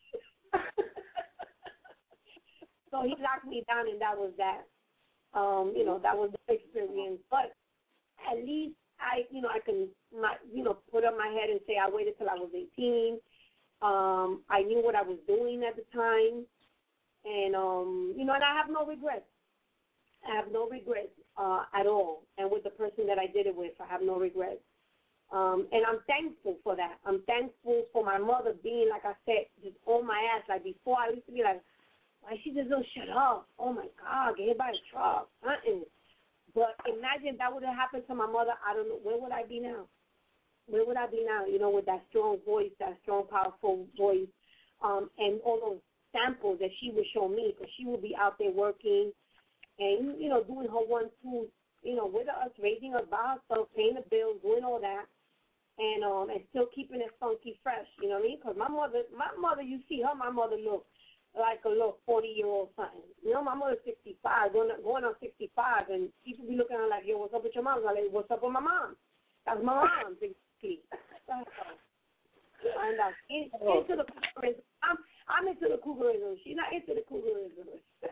So he locked me down, and that was that. That was the experience. But at least I can, put up my head and say I waited till I was 18. I knew what I was doing at the time. And, and I have no regrets. I have no regrets at all. And with the person that I did it with, I have no regrets. And I'm thankful for that. I'm thankful for my mother being, like I said, just on my ass. Like before, I used to be like, why she just don't shut up? Oh, my God, get hit by a truck. But imagine that would have happened to my mother. I don't know. Where would I be now? Where would I be now, with that strong voice, that strong, powerful voice, and all those samples that she would show me, because she would be out there working and, doing her 1-2, with us, raising us by herself, paying the bills, doing all that, and still keeping it funky fresh, you know what I mean? Because my mother, you see her, my mother looked like a little 40-year-old something. My mother's 65, going on 65, and people be looking at her like, yo, what's up with your mom? I'm like, what's up with my mom? That's my mom, basically. And into the cougarism. I'm into the cougarism. She's not into the cougarism.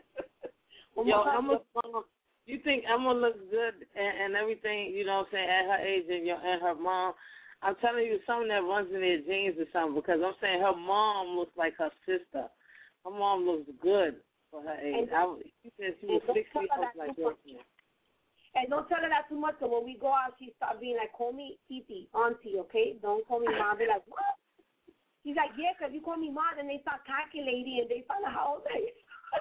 Emma, you think Emma looks good and everything, what I'm saying, at her age and her mom? I'm telling you, something that runs in their genes or something, because I'm saying her mom looks like her sister. Her mom looks good for her age. She said she was 60. I was like, and don't tell her that too much, because when we go out, she start being like, call me Titi, auntie, okay? Don't call me mom. Be like, what? She's like, yeah, because you call me mom, and they start calculating, and they find out how old I am.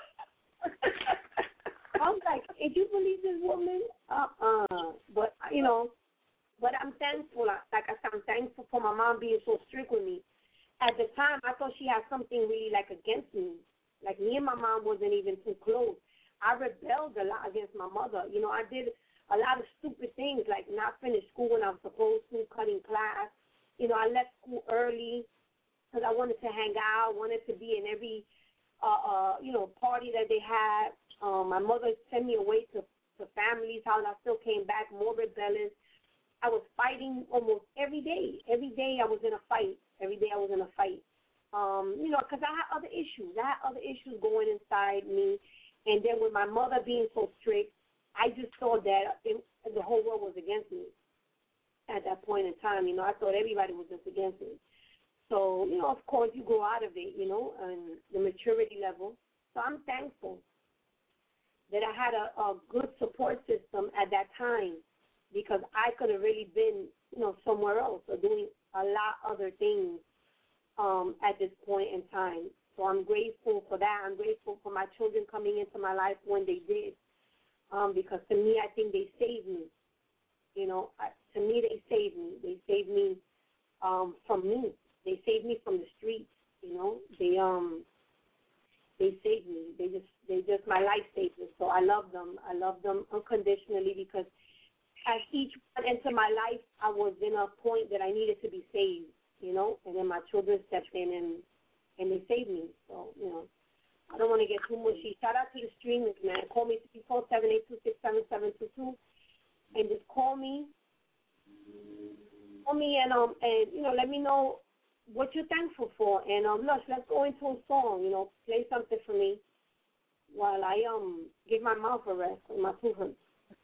I'm like, if you believe this woman, But, but I'm thankful. Like I said, I'm thankful for my mom being so strict with me. At the time, I thought she had something really, against me. Like, me and my mom wasn't even too close. I rebelled a lot against my mother. I did a lot of stupid things, like not finish school when I was supposed to, cutting class. I left school early because I wanted to hang out, wanted to be in every, party that they had. My mother sent me away to family's house. I still came back more rebellious. I was fighting almost every day. Every day I was in a fight. Because I had other issues. Going inside me. And then with my mother being so strict, I just saw that the whole world was against me at that point in time. I thought everybody was just against me. So, of course, you go out of it, and the maturity level. So I'm thankful that I had a good support system at that time because I could have really been, somewhere else or doing a lot other things at this point in time. So I'm grateful for that. I'm grateful for my children coming into my life when they did, because to me, I think they saved me. To me, they saved me. They saved me from me. They saved me from the streets. They saved me. They just my lifesavers. So I love them. I love them unconditionally, because as each one entered my life, I was in a point that I needed to be saved, and then my children stepped in and they saved me. So, I don't want to get too mushy. Shout out to the streamers, man. Call me 347-826-7722 and just call me. Call me and let me know what you're thankful for. And let's go into a song, play something for me while I give my mouth a rest and my tooth hurts.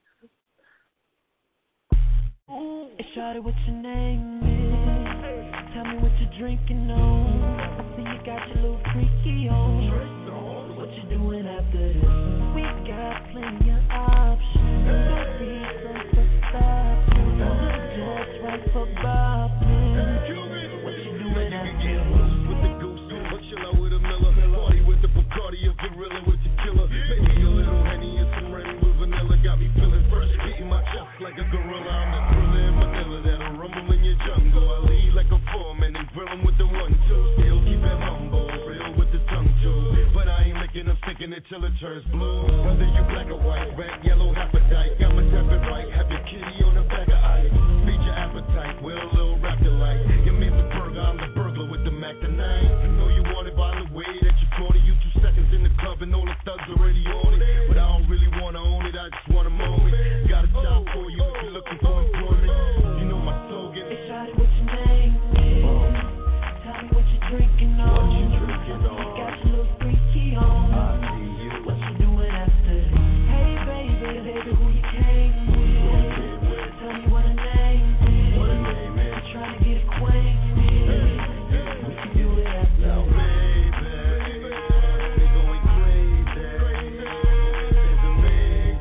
Hey, shawty, what your name is? Tell me what you're drinking on. I see you got your little freaky on. What you doing after this? We got plenty of options. No reason to stop. Just right for bopping. What you doing after this? With the goose, or chill out with a Miller. Party with the Bacardi, a gorilla with the killer. Maybe a little Henny and some rain with vanilla. Got me feeling fresh, beating my chest like a gorilla. I'm the thriller in Manila that'll rumble in your jungle. I lead like a foreman and grill 'em with the 1-2. Still keep it humble, real with the tongue too. But I ain't licking, I'm sticking it till it turns blue. Whether you black or white, red, yellow, hepatite. Got my tap it right, have your kitty on the back of ice. Feed your appetite, we're a little raptor like. You made the burger, I'm the burglar with the Mac tonight. I know you want it by the way that you brought it. You 2 seconds in the club and all the thugs already on it. But I don't really want to own it, I just want a moment. Got a job for you if you're looking for employment. You know my slogan. Hey, shawty, what your name is? Tell me what you're drinking on. What you drinking on? You got your little freaky on. I see you. What you doing after this? Hey, baby, who you came with? Tell me what her name is. What her name is? I'm trying to get acquainted. We can do it after Now, baby, we going crazy. It's amazing.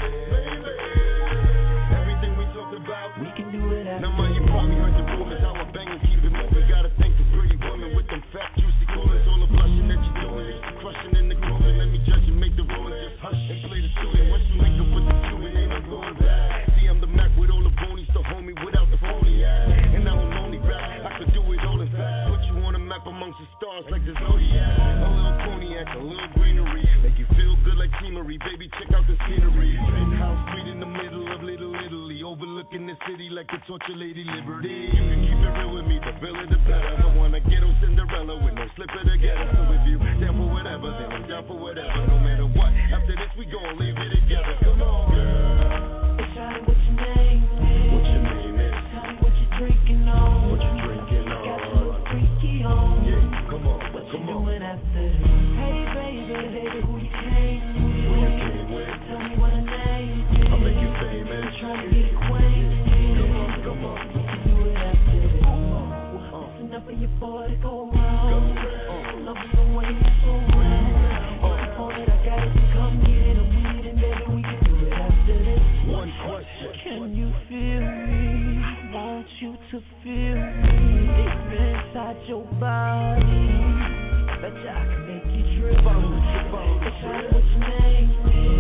Everything we talked about, we can do it after now, man, you probably heard the rumors, how I bang and keep it moving. Gotta thank the pretty woman with them fat, juicy coolers. All the blushing that you're doing, it's crushing in the grooving. Let me judge and make the ruling. Just hush and play the shooting. Once you link up with the Cuban, ain't no going back. See, I'm the Mac with all the bonies, the homie without the phony ass. And I don't only rap, I could do it all in fact. Put you on a map amongst the stars like the Zodiac. A little cognac, a little greenery. Make you feel good like scenery. Baby, check out the scenery. Penthouse suite in the middle of Little Italy. Overlooking the city like the torture lady Liberty. You can keep it real with me, the realer the better. I wanna get on Cinderella with no slipper together. So if you down for whatever, then I'm down for whatever. No matter what, after this we gon' leave it together. Come on, girl. Hey, shawty, what your name is? What your name is? Tell me what you're drinking on. What you drinking You got your on? little freaky on. Yeah, come on, What you come on. doing after this? Hey, baby, who you came with? Who you came with? Tell me what her name is. I'll make you famous. I'm trying to get acquainted. Come on. We can do it after this. It's enough for your boy to go round. Love the way you so round. All that I got is to come get it. I'm weed and baby, we can do it after this. One question. Can you feel me? Want you to feel me deep inside your body. Bet you I can make you drip. Hey, shawty, what your name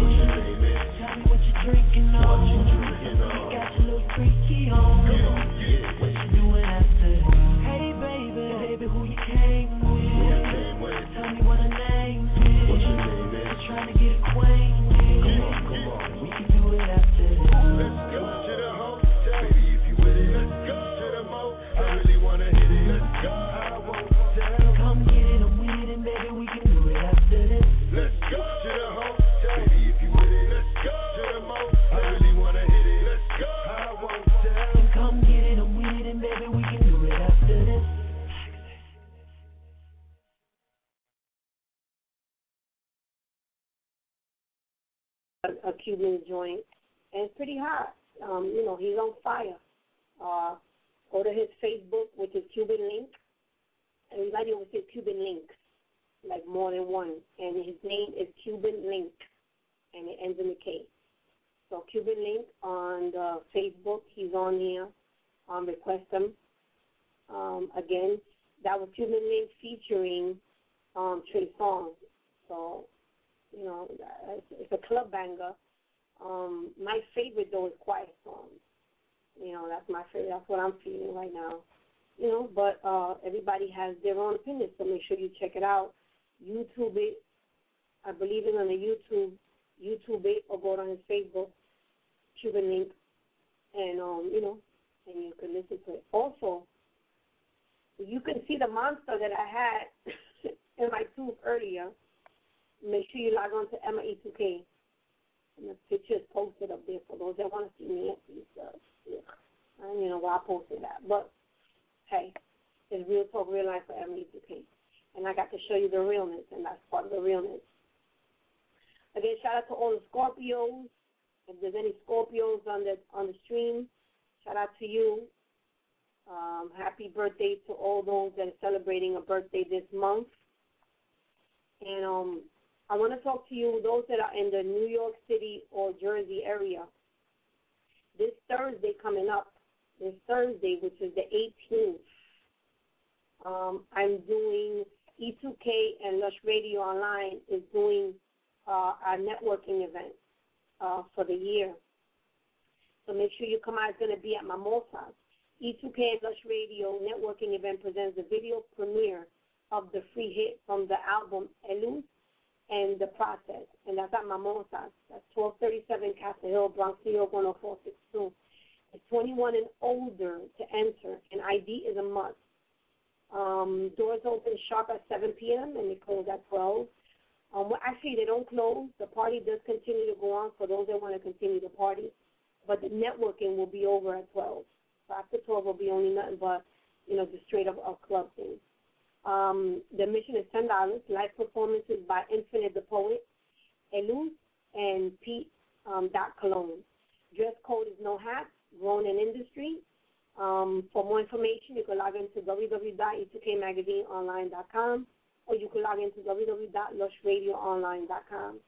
is? Tell me what you're drinking on. You got your little freaky on. What you doing after this? Hey, baby, who you came with? Tell me what her name is. What's your name is? Trying to get acquainted. Come on. We can do it after this. Let's go to the hotel. Baby, if you with it, let's go to the mo. I really wanna hit it. Let's go. I won't tell. Come get it, I'm with it, and baby, we can do it after this. Let's go to the hotel. Baby, if you with it, let's go to the mo. I really wanna hit it. Let's go. I won't tell. Come get it, I'm with it, and baby, we can do it after this. A Cuban joint, and it's pretty hot. He's on fire. Go to his Facebook, which is Cuban Link. Everybody always says Cuban Links, like more than one. And his name is Cuban Link, and it ends in a K. So Cuban Link on the Facebook, he's on here. Request him. Again, that was Cuban Link featuring Trey Songz. So, you know, it's a club banger. My favorite, though, is Quiet Storm. You know, that's my favorite. That's what I'm feeling right now. You know, but everybody has their own opinion, so make sure you check it out. YouTube it. I believe it on the YouTube it, or go on his Facebook, Cuban Link, and, you know, and you can listen to it. Also, you can see the monster that I had in my tooth earlier. Make sure you log on to Emma E2K. And the picture is posted up there for those that want to see me. I don't even know why I posted that. But, hey, it's Real Talk, Real Life for Emma E2K. And I got to show you the realness, and that's part of the realness. Again, shout out to all the Scorpios. If there's any Scorpios on the stream, shout out to you. Happy birthday to all those that are celebrating a birthday this month. And I want to talk to you, those that are in the New York City or Jersey area. This Thursday coming up, which is the 18th, I'm doing E2K and Lush Radio Online is doing our networking event for the year. So make sure you come out. It's going to be at Mimosas. E2K and Lush Radio networking event presents the video premiere of the free hit from the album Elus and The Process. And that's at Mimosas. That's 1237 Castle Hill, Bronx, New York, 10462. It's 21 and older to enter, and ID is a must. Doors open sharp at 7 p.m. and they close at 12. Well, actually, they don't close. The party does continue to go on for those that want to continue the party, but the networking will be over at 12. So after 12 will be only nothing but, you know, the straight up club thing. The admission is $10. Live performances by Infinite the Poet, Elus, and Pete Cologne. Dress code is no hats, grown in industry. For more information, you can log into www.e2kmagazineonline.com or you can log into www.lushradioonline.com.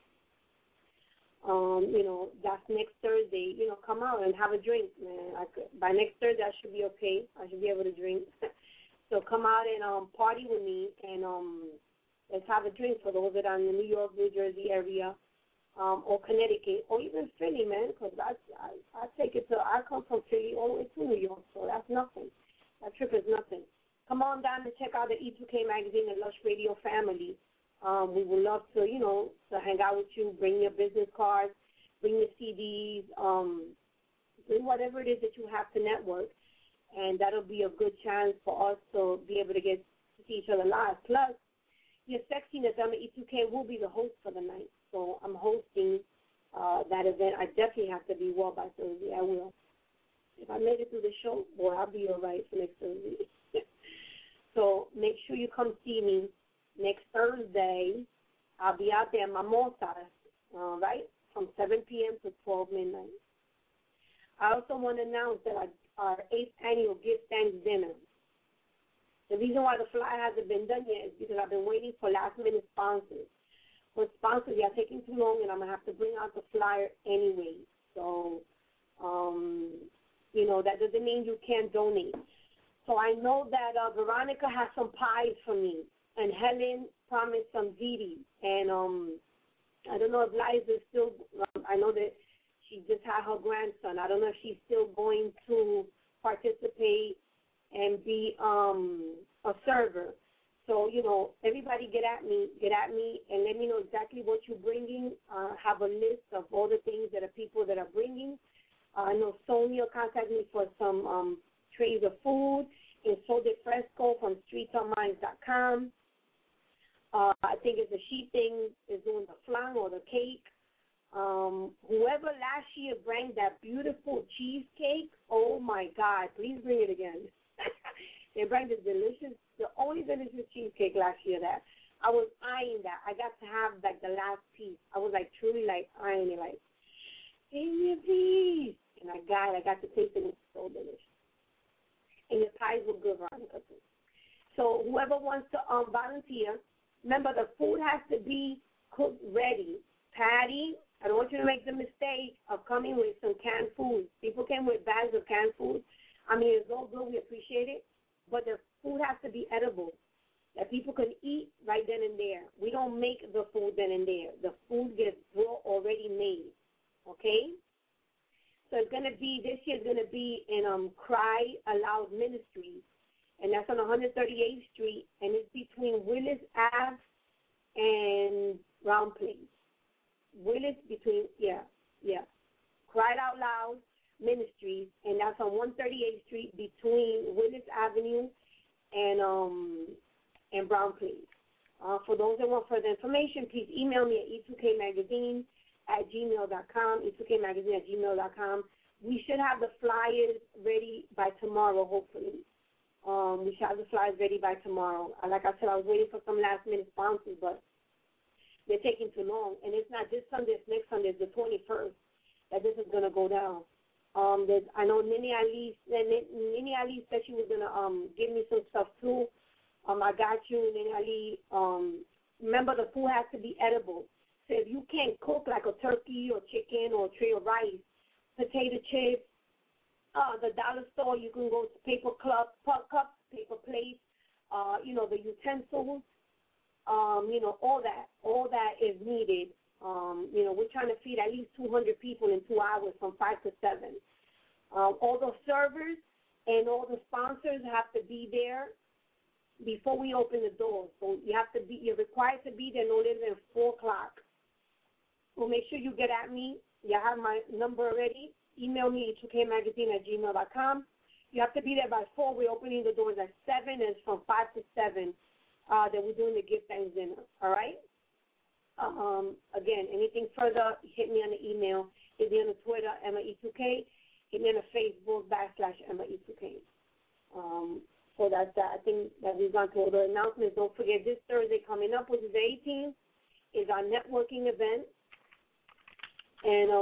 You know, that's next Thursday. You know, come out and have a drink, man. By next Thursday, I should be okay. I should be able to drink. So come out and party with me, and let's have a drink for those that are in the New York, New Jersey area, or Connecticut, or even Philly, man, because I take it to, I come from Philly all the way to New York, so that's nothing. That trip is nothing. Come on down and check out the E2K Magazine and Lush Radio family. We would love to, you know, to hang out with you, bring your business cards, bring your CDs, bring whatever it is that you have to network, and that'll be a good chance for us to be able to get to see each other live. Plus, your sexiness, I'm E2K, will be the host for the night. So I'm hosting that event. I definitely have to be well by Thursday. I will. If I made it through the show, boy, I'll be all right for next Thursday. So make sure you come see me next Thursday. I'll be out there in Mimosas, right, from 7 p.m. to 12 midnight. I also want to announce that our 8th annual Gift Thanks Dinner. The reason why the flyer hasn't been done yet is because I've been waiting for last-minute sponsors. But sponsors are taking too long, and I'm going to have to bring out the flyer anyway. So, you know, that doesn't mean you can't donate. So I know that Veronica has some pies for me, and Helen promised some ziti. And I don't know if Liza is still, I know that she just had her grandson. I don't know if she's still going to participate and be a server. So, you know, everybody get at me and let me know exactly what you're bringing. Have a list of all the things that are people that are bringing. I know Sonia contacted me for some trays of food, and So De Fresco from streetsonminds.com. I think it's the She Thing is doing the flan or the cake. Whoever last year brought that beautiful cheesecake, oh, my God, please bring it again. They brought the only delicious cheesecake last year that I was eyeing that. I got to have, like, the last piece. I was, like, truly, like, eyeing it, like, give me a piece. And I got to taste it. It was so delicious. And your pies were good, Veronica, too. So whoever wants to volunteer, remember the food has to be cooked ready. Patty, I don't want you to make the mistake of coming with some canned food. People came with bags of canned food. I mean, it's all good. We appreciate it. But the food has to be edible, that people can eat right then and there. We don't make the food then and there. The food gets brought already made, okay? So it's going to be, this year is going to be in Cry Aloud Ministries, and that's on 138th Street, and it's between Willis Ave and Round Place. Willis between, Cry Out Loud Ministries, and that's on 138th Street between Willis Avenue and Brown Place. For those that want further information, please email me at e2kmagazine@gmail.com, e2kmagazine@gmail.com. We should have the flyers ready by tomorrow, hopefully. We should have the flyers ready by tomorrow. Like I said, I was waiting for some last-minute sponsors, but they're taking too long. And it's not this Sunday, it's next Sunday, it's the 21st that this is going to go down. I know Nini Ali said she was going to give me some stuff, too. I got you, Nini Ali. Remember, the food has to be edible. So if you can't cook like a turkey or chicken or a tray of rice, potato chips, the dollar store, you can go to paper cups, paper plates, the utensils, all that is needed. We're trying to feed at least 200 people in 2 hours from 5 to 7. All the servers and all the sponsors have to be there before we open the doors. So you're required to be there no later than 4 o'clock. So make sure you get at me. You have my number already. Email me at e2kmagazine@gmail.com. You have to be there by 4. We're opening the doors at 7, and it's from 5 to 7 that we're doing the gift thanks dinner. All right? Again, anything further, hit me on the email. Hit me on the Twitter, EmmaE2K. Hit me on the Facebook, /EmmaE2K. So that's that. I think that we've gone through all the announcements. Don't forget, this Thursday coming up, which is the 18th, is our networking event. And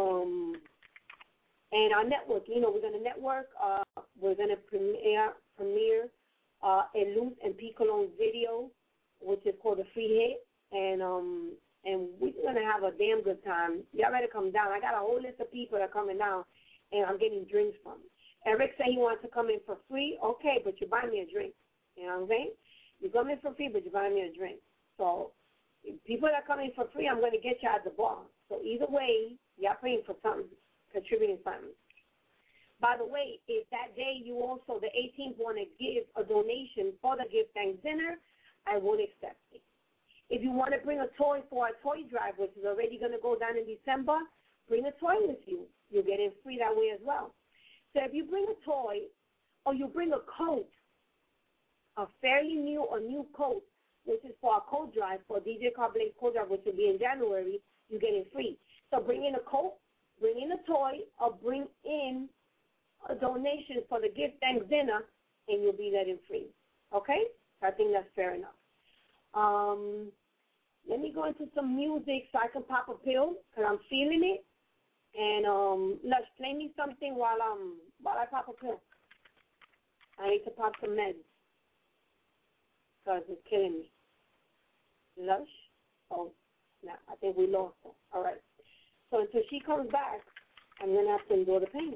our network, we're going to network. We're going to premiere Eluz and P. Cologne's video, which is called The Free Hit. And we're going to have a damn good time. Y'all better come down. I got a whole list of people that are coming down, and I'm getting drinks from. Eric said he wants to come in for free. Okay, but you buy me a drink. You know what I'm saying? You come in for free, but you buy me a drink. So people that come in for free, I'm going to get you at the bar. So either way, y'all paying for something, contributing something. By the way, if that day you also, the 18th, want to give a donation for the Gift Thanks Dinner, I would accept it. If you want to bring a toy for our toy drive, which is already going to go down in December, bring a toy with you. You'll get it free that way as well. So if you bring a toy or you bring a coat, a fairly new or new coat, which is for our coat drive, for DJ Carblade's coat drive, which will be in January, you get it free. So bring in a coat, bring in a toy, or bring in a donation for the Gift Thanks Dinner, and you'll be let in free. Okay? So I think that's fair enough. Let me go into some music so I can pop a pill, because I'm feeling it. And let's play me something while I pop a pill. I need to pop some meds, because it's killing me. Lush? Oh, no, I think we lost her. All right. So until she comes back, I'm going to have to endure the pain.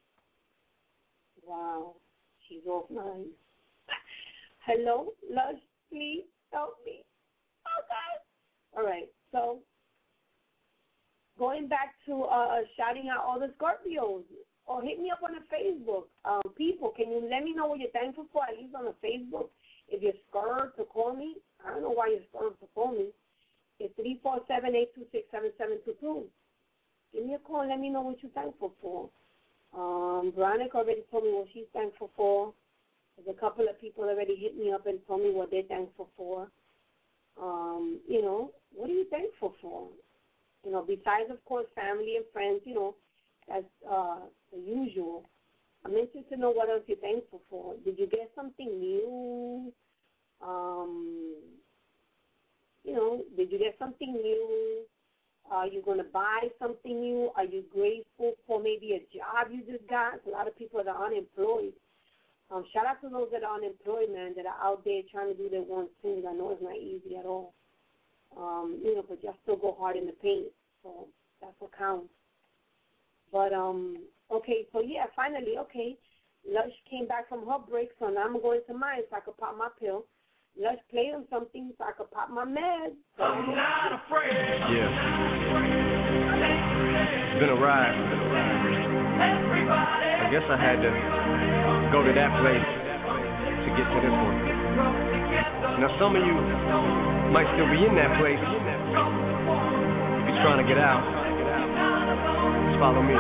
Wow, she's offline. Hello, Lush, please help me. Okay. All right, so going back to shouting out all the Scorpios, or hit me up on the Facebook. People, can you let me know what you're thankful for, at least on the Facebook? If you're scared to call me, I don't know why you're scared to call me. It's 347-826-7722. Give me a call and let me know what you're thankful for. Veronica already told me what she's thankful for. There's a couple of people already hit me up and told me what they're thankful for. What are you thankful for? Besides, of course, family and friends, that's the usual. I'm interested to know what else you're thankful for. Did you get something new? Did you get something new? Are you going to buy something new? Are you grateful for maybe a job you just got? A lot of people that are unemployed. Shout out to those that are unemployed, man, that are out there trying to do their own things. I know it's not easy at all. But just still go hard in the paint. So That's what counts. But, okay, so yeah, finally, okay. Lush came back from her break, so now I'm going to mine so I could pop my pill. Lush played them something so I could pop my meds. I'm not afraid. Yeah. It's been a ride. I guess I had to go to that place to get to this one. Now some of you might still be in that place. If you're trying to get out, just follow me.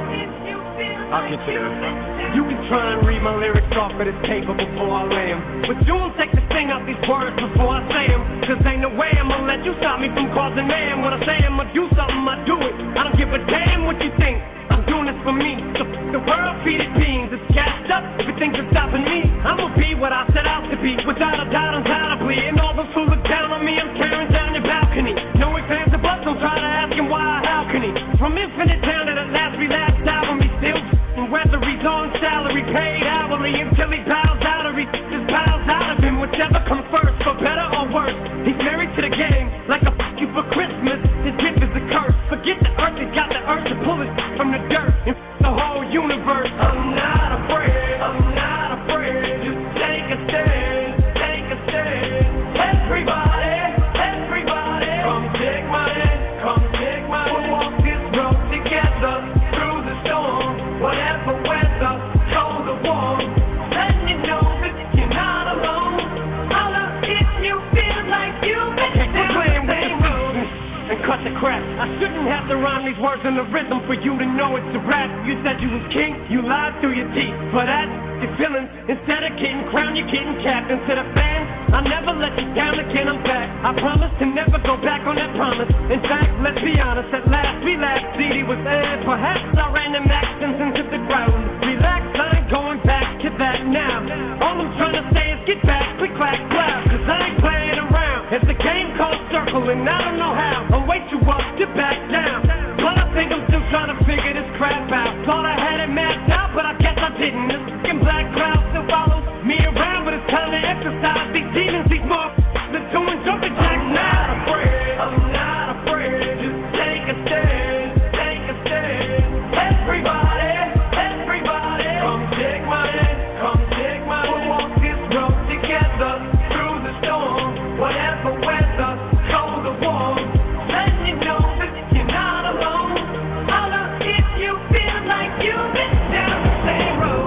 I'll get you there. You can try and read my lyrics off of this paper before I lay 'em, but you won't take the sting out these words before I say 'em. Cause ain't no way I'm gonna let you stop me from causing mayhem. When I say I'm gonna do something, I do it. I don't give a damn what you think. I'm doing this for me. The world feeded beings. It's gassed up. If it thinks it's stopping me, I'ma be what I set out to be. Without a doubt, undoubtedly. And all those who look down on me, I'm tearing down your balcony. No ifs, ands, or buts. Don't try to ask him why or how can he. From infinite down to the last relapsed album, he still. And whether he's on salary, paid hourly, until he bows out or he just bows out of him, whichever comes first, for better or worse. He's married to the game, like a fuck you for Christmas. His gift is a curse. Forget the earth, he's got the urge to pull it from the dirt and the whole universe. I'm not afraid, I'm not afraid. Just take a stand, take a stand. Everybody, everybody, come take my hand, come take my hand. We'll walk this road together through the storm. Whatever weather, cold or warm, let you know that you're not alone. Holla if you feel like you've been down the same road. And cut the crap. I shouldn't have to rhyme these words in the rhythm for you to know it's a rap. You said you was king, you lied through your teeth. But that's your feelings. Instead of getting crowned, you're getting capped. And to the fans, I never let you down again, I'm back. I promise to never go back on that promise. In fact, let's be honest, at last we laughed. CD was there, perhaps I ran them accents into the ground. Relax, I ain't going back to that now. All I'm trying to say is get back, click, clack, clap. Cause I ain't playing around. It's a game called Circle and I don't know how. I'll wait you up to back down. But I think I'm still trying to figure this crap out. Thought I had it mapped out, but I guess I didn't. This fucking black cloud still follows me around, but it's time to exercise these demons, these marks. They're doing jumping jacks now. I'm not afraid. Just take a stand, take a stand. Everybody, everybody, come take my hand, come take my hand. We'll walk this road together through the storm. Whatever weather, cold or warm, let you know that you're not alone. Holla if you feel like you've been down the same road.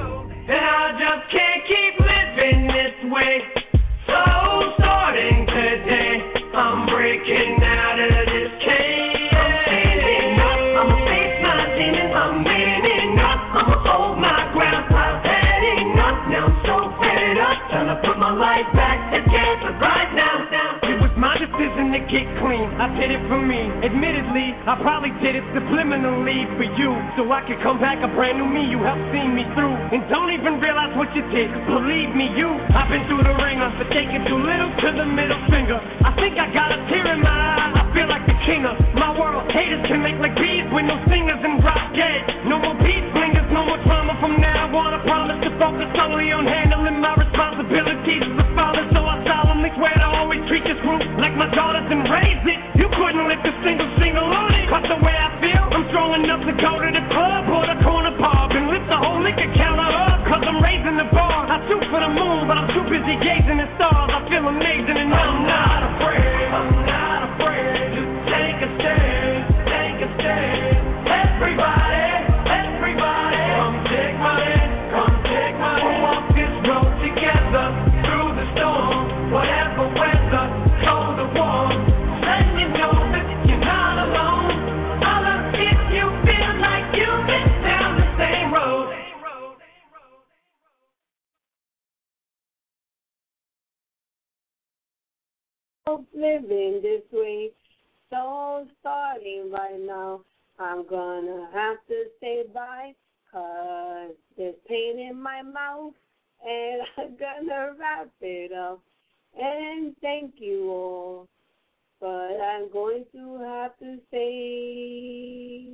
And I just can't keep living this way. So starting today, I'm breaking out of this cage. I'm standing up, I'ma face my demons. I'm manning up, I'ma hold my ground. I've had enough, now I'm so fed up. Time to put my life back together right now. It was my decision to get clean, I did it for me. Admittedly, I probably did it subliminally for you, so I could come back a brand new me. You helped see me through, and don't even realize what you did. Believe me, I've been through the ringer, for taking too little to the middle finger. I think I got a tear in my eye, I feel like the king of my world. Haters can make like bees with no singers and rock dead. No more beat slingers, no more trauma from now on. I promise to focus solely on handling my responsibilities as a father, so I solemnly swear to always treat this group like my daughters and raise it. You couldn't lift a single on it. Cause the way I feel, I'm strong enough to go to the club or the corner pub and lift the whole liquor counter up. Cause I'm raising the bar. I shoot for the moon, but I'm too busy gazing at stars. I feel amazing and I'm not afraid. I'm not afraid. Just take a stand, take a stand. Everybody, everybody, come take my hand, come take my hand. We'll walk this road together through the storm. Whatever weather, cold or warm, let you know that you're not alone. Holla if you feel like you've been down the same road. Living this way, so starting right now, I'm gonna have to say bye, cause there's pain in my mouth, and I'm gonna wrap it up, and thank you all, but I'm going to have to say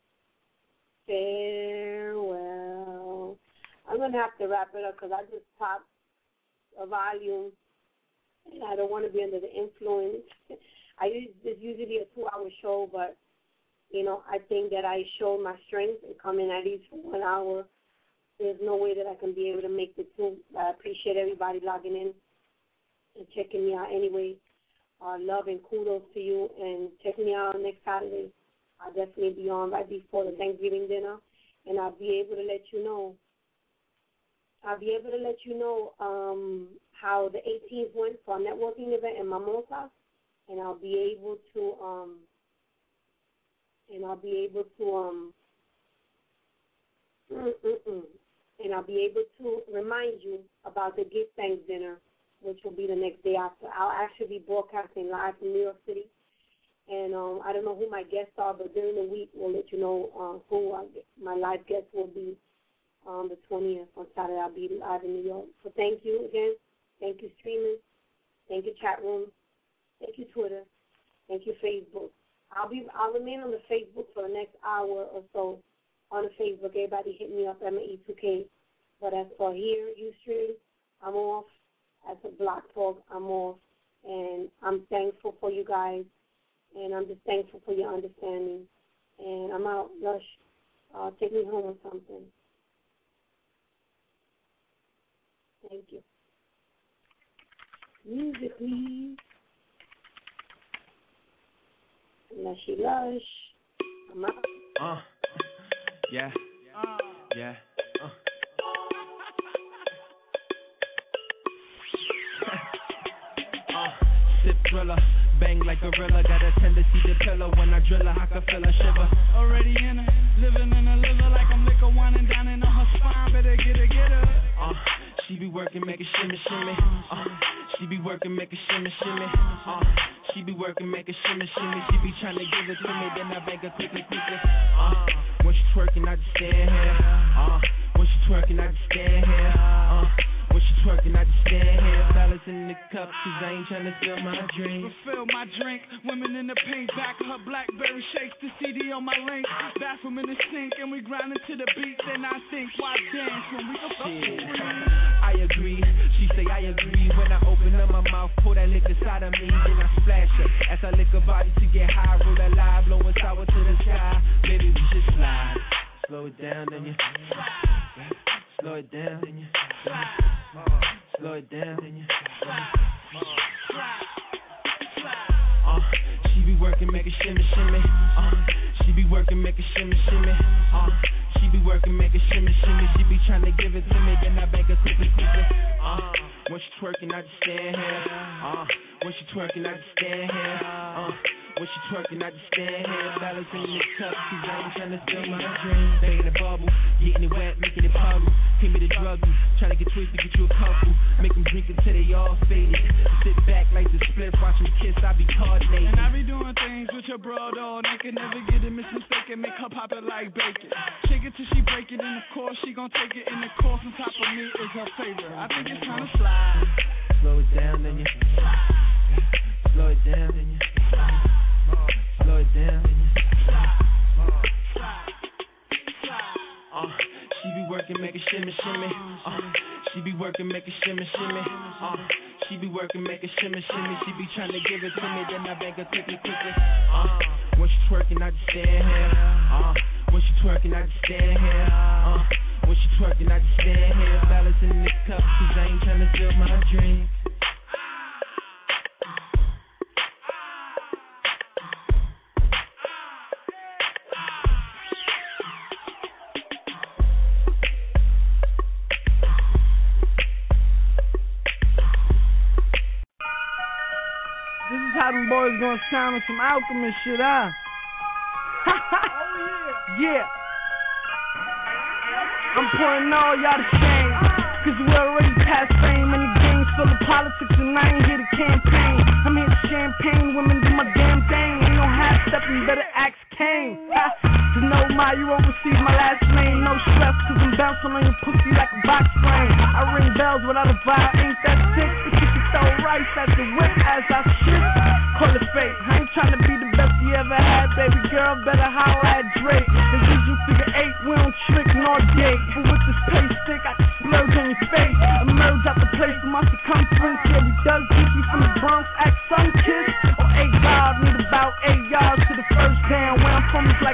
farewell. I'm gonna have to wrap it up, cause I just popped a volume, and I don't want to be under the influence. It's usually a 2-hour show, but I think that I showed my strength and coming at least for 1 hour. There's no way that I can be able to make the two. I appreciate everybody logging in and checking me out anyway. Love and kudos to you, and check me out next Saturday. I'll definitely be on right before the Thanksgiving dinner, and I'll be able to let you know. How the 18th went for a networking event in Mimosa, and I'll be able to remind you about the Give Thanks dinner, which will be the next day after. I'll actually be broadcasting live from New York City, and I don't know who my guests are, but during the week we'll let you know who my live guests will be. On the 20th on Saturday, I'll be live in New York. So thank you again. Thank you, streamers. Thank you, chat room. Thank you, Twitter. Thank you, Facebook. I'll remain on the Facebook for the next hour or so on the Facebook. Everybody hit me up, ME2K. But as for here, Ustream, I'm off. As a Block Talk, I'm off. And I'm thankful for you guys. And I'm just thankful for your understanding. And I'm out. Lush, take me home or something. Thank you. Music, please. Lushy Lush. I'm out. Yeah. Yeah. Sip thriller, bang like a gorilla. Got a tendency to pillow when I drill her. I can feel her shiver. Already in her, living in a liver like I'm liquor whining down in her spine. Better get her. She be working, make a shimmy, shimmy. She be working, make a shimmy, shimmy. She be working, make a shimmy, shimmy. She be trying to give it to me, then I bang her quickly, quickly. When she twerking, I just stand here. When she twerking, I just stand here. When she twerking, I just stand here. Fellas in the cup, cause I ain't trying to steal my drink. Refill my drink, women in the paint, back of her Blackberry shakes, the CD on my link. Bathroom in the sink, and we grinding to the beat. Then I think, why dance when we can I agree, she say I agree. When I open up my mouth, pull that liquor inside of me, then I splash her. As I lick her body to get high, roll that live, blow us sour to the sky. Baby, we just slide. Slow it down, then you slow it down, then you slow it down, then you she be working, make a shimmy, shimmy. She be working, make a shimmy, shimmy. She be working, make a shimmy, shimmy. She be trying to give it to me, then I bang her quickly, quickly. When she twerking, I just stand here. When she twerking, I just stand here. When she twerking, I just stand here. Fellas in the cup, cause I ain't trying to steal my drink. Banging the bubble, getting it wet, making it puddle. Give me the drug, trying to get twisted, get you a couple. Make them drink until they all faded. Sit back like the split, watch them kiss, I be coordinating. And I be doing things with your bro, though. They can never get it mistaken, make her pop it like bacon. Shake it till she break it, and of course she gon' take it. And the course on top of me is her favorite. I think it's time to slide. Slow it down, then you slow it down, then you slow it down, then you she be working, make a shimmy, shimmy. She be working, make a shimmy, shimmy. She be working, make a shimmy, shimmy. She be trying to give it to me, then I bang her quickly, quickly. When she twerking, I just stand here. When she twerking, I just stand here. When she twerking, I just stand here. Fellas in the cup, cause I ain't trying to steal my drink. This is how them boys gonna sound on some Alchemist shit, huh? Yeah. I'm pouring all y'all to shame, cause we're already past fame, and the game's full of politics, and I ain't here to campaign. I'm here to champagne, women do my damn thing. Ain't no half-stepping, better ask Kane. To know my, you won't receive my last name. No stress, cause I'm bouncing on your pussy like a box frame. I ring bells without a vibe, ain't that sick? But you can throw rice at the whip as I shit. Call it fate, I ain't trying to be the best you ever had, baby girl, better holler at Drake. The usual figure 8, we don't trick nor date. But with this pace stick, I can splurge on your face. Emerge out the place with my circumference. Yeah, we does Gucci from the Bronx, act some kids. Or 8 guard, need about 8 yards to the first down. Where I'm from is like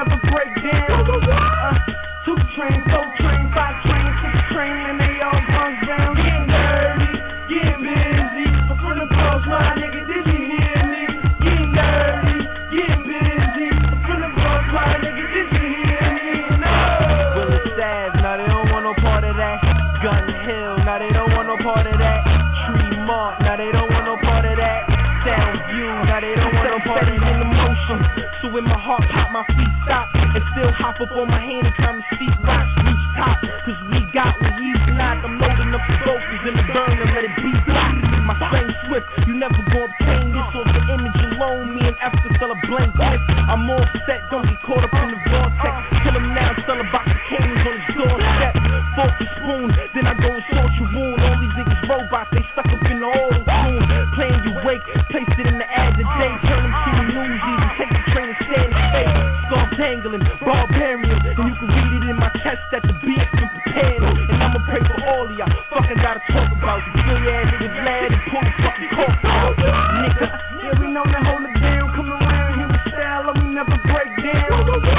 never break down. 2 trains, 4 trains, 5 trains, 6 trains, and they all guns down. Getting dirty, getting busy. I'm from the Bronx, my nigga, did you hear me? Getting dirty, getting busy. I'm from the Bronx, my nigga, did you hear me? No. Willis Ave, now they don't want no part of that. Gun Hill, now they don't want no part of that. Tremont, now they don't want no part of that. Soundview, now they don't want no part of that. In the motion, so when my heart pop, my feet stop, and still hop up on my hand and try to see rocks reach top. Cause we got what he's not. I'm loading up the vocals in the burner, let it be black. My slang swift, you never gon' obtain this off the image alone. Me and Esther sell a blank gift. I'm all set, don't get caught up in the vortex. Kill him now, sell a box of canes on his doorstep. Fork and spoon, then I go and sort your wound. All these niggas robots, they stuck up in the old room. Playing you wake, placed it in the ad today. Turn them to the news, even take the train and stand in face. Scarf dangling, barbarian, and you can read it in my chest that the beat's been prepared. And I'ma pray for all of y'all. Fucking gotta talk about you. Feel your ass niggas glad and pull the fucking cork out, nigga. Yeah, we know to hold it down. Come around here with style, and we never break down.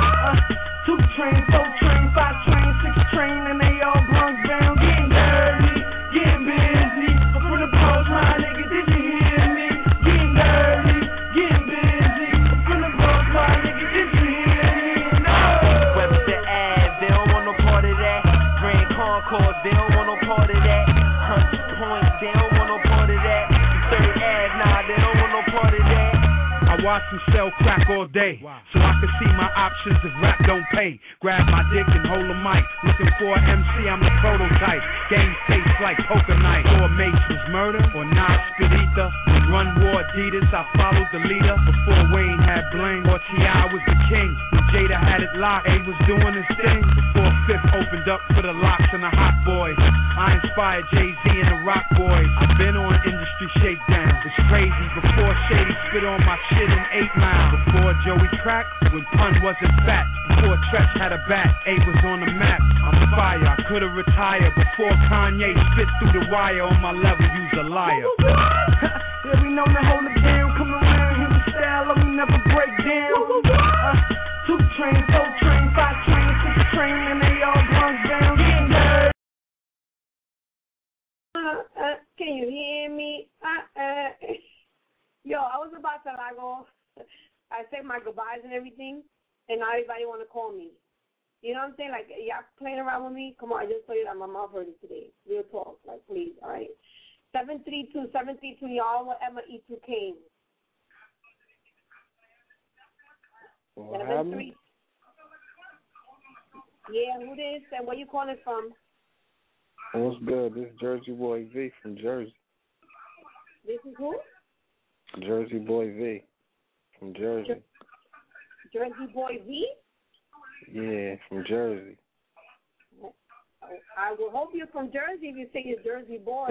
2 trains, 4 trains, 5 trains, 6 trains, and they all guns down. Getting dirty, getting busy. I'm from the Bronx, my nigga, did you hear me? Getting dirty, getting busy. I'm from the Bronx, my nigga, did you hear me? No. Webster Ave, they don't want no part of that. Grand Concourse, they don't want no part of that. Hunts Point, they don't want no part of that. 3rd Ave, nah, they don't want no part of that. I watch them sell crack all day, so I can see my options if rap don't pay. Grab my dick and hold a mic, looking for an MC, I'm the prototype. Game tastes like poker night. Or Mace was murder, or Nas Spirita. Run War Adidas, I followed the leader. Before Wayne had bling, or T.I. was the king. When Jada had it locked, A was doing his thing. Before Fifth opened up for the Locks and the Hot Boys, I inspired Jay-Z and the Rock Boys. I've been on industry shakedown, it's crazy. Before Shady spit on my shit in 8 Mile. Before Joey cracked, when Pun wasn't fat. Before Tretch had a bat, A was on the map. I'm fire, I could've retired. Before Kanye spit through the wire on my level, you's a liar. Yeah, we know to hold it down. Come around here with style, and we never break down. 2 trains, 4 trains, 5 trains, 6 trains, and they all guns down. Getting dirty. Can you hear me? Yo, I was about to go. I said my goodbyes and everything, and now everybody want to call me. You know what I'm saying? Like, y'all playing around with me? Come on, I just told you that my mouth hurted today. Real talk. Like, please, all right? 732, y'all will Emma E2 Kane. What happened? Yeah, who this and where you calling from? What's good? This is Jersey Boy V from Jersey. This is who? Jersey Boy V from Jersey. Jersey Boy V? Yeah, from Jersey. I will hope you're from Jersey if you say you're Jersey Boy.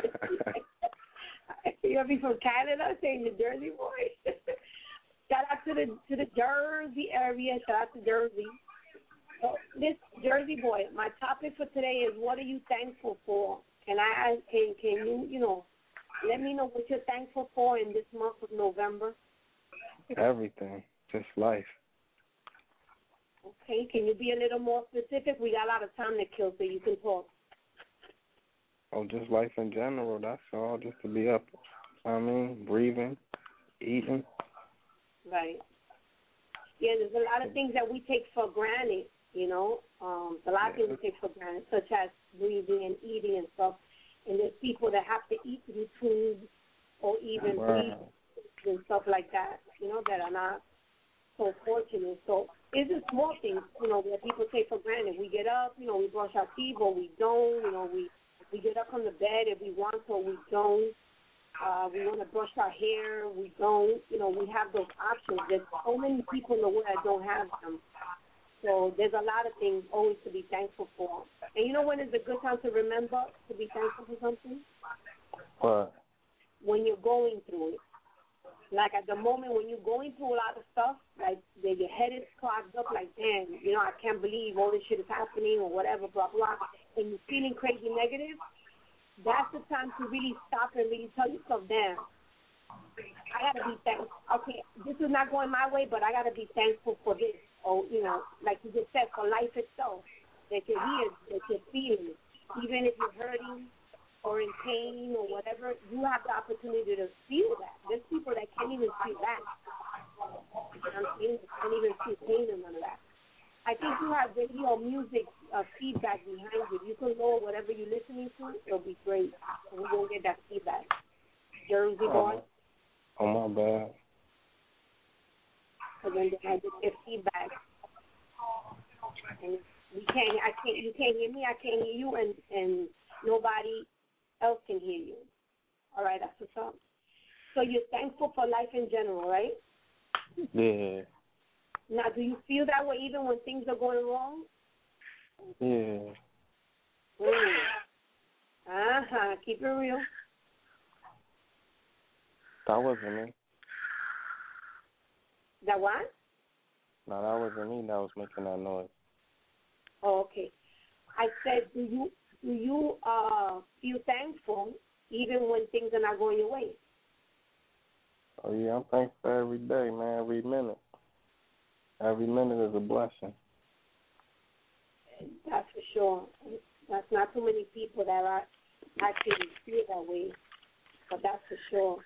You'll be from Canada saying you're Jersey Boy. Shout out to the Jersey area. Shout out to Jersey. So this Jersey Boy, my topic for today is what are you thankful for? Can I ask, can you let me know what you're thankful for in this month of November? Everything. Just life. Okay, can you be a little more specific? We got a lot of time to kill, so you can talk. Oh, just life in general, that's all. Just to be up, breathing, eating. Right. Yeah, there's a lot of things that we take for granted, a lot of things we take for granted, such as breathing and eating and stuff. And there's people that have to eat through tubes or even breathe and stuff like that, that are not so fortunate. So it's just small things, that people take for granted. We get up, we brush our teeth, or we don't. We get up from the bed if we want to, or we don't. We want to brush our hair, we don't. We have those options. There's so many people in the world that don't have them. So there's a lot of things always to be thankful for. And you know when is a good time to remember to be thankful for something? What? When you're going through it. Like at the moment when you're going through a lot of stuff, like your head is clogged up, like, damn, I can't believe all this shit is happening or whatever, blah, blah, and you're feeling crazy negative, that's the time to really stop and really tell yourself, damn, I got to be thankful. Okay, this is not going my way, but I got to be thankful for this. or, like you just said, for life itself, that you're here, that you're feeling it. Even if you're hurting or in pain or whatever, you have the opportunity to feel that. There's people that can't even feel that. Can't even feel pain or none of that. I think you have radio music feedback behind you. You can lower whatever you're listening to. It'll be great. And we won't get that feedback. Jersey boy. Oh, my bad. And then I just get feedback. And you can't hear me, I can't hear you, and nobody else can hear you. All right, that's what's up. So you're thankful for life in general, right? Yeah. Now, do you feel that way even when things are going wrong? Yeah. Keep it real. That wasn't me. That what? No, that wasn't me that was making that noise. Oh, okay. I said, do you feel thankful even when things are not going your way? Oh, yeah, I'm thankful every day, man, every minute. Every minute is a blessing. That's for sure. That's not too many people that are actually feel that way, but that's for sure.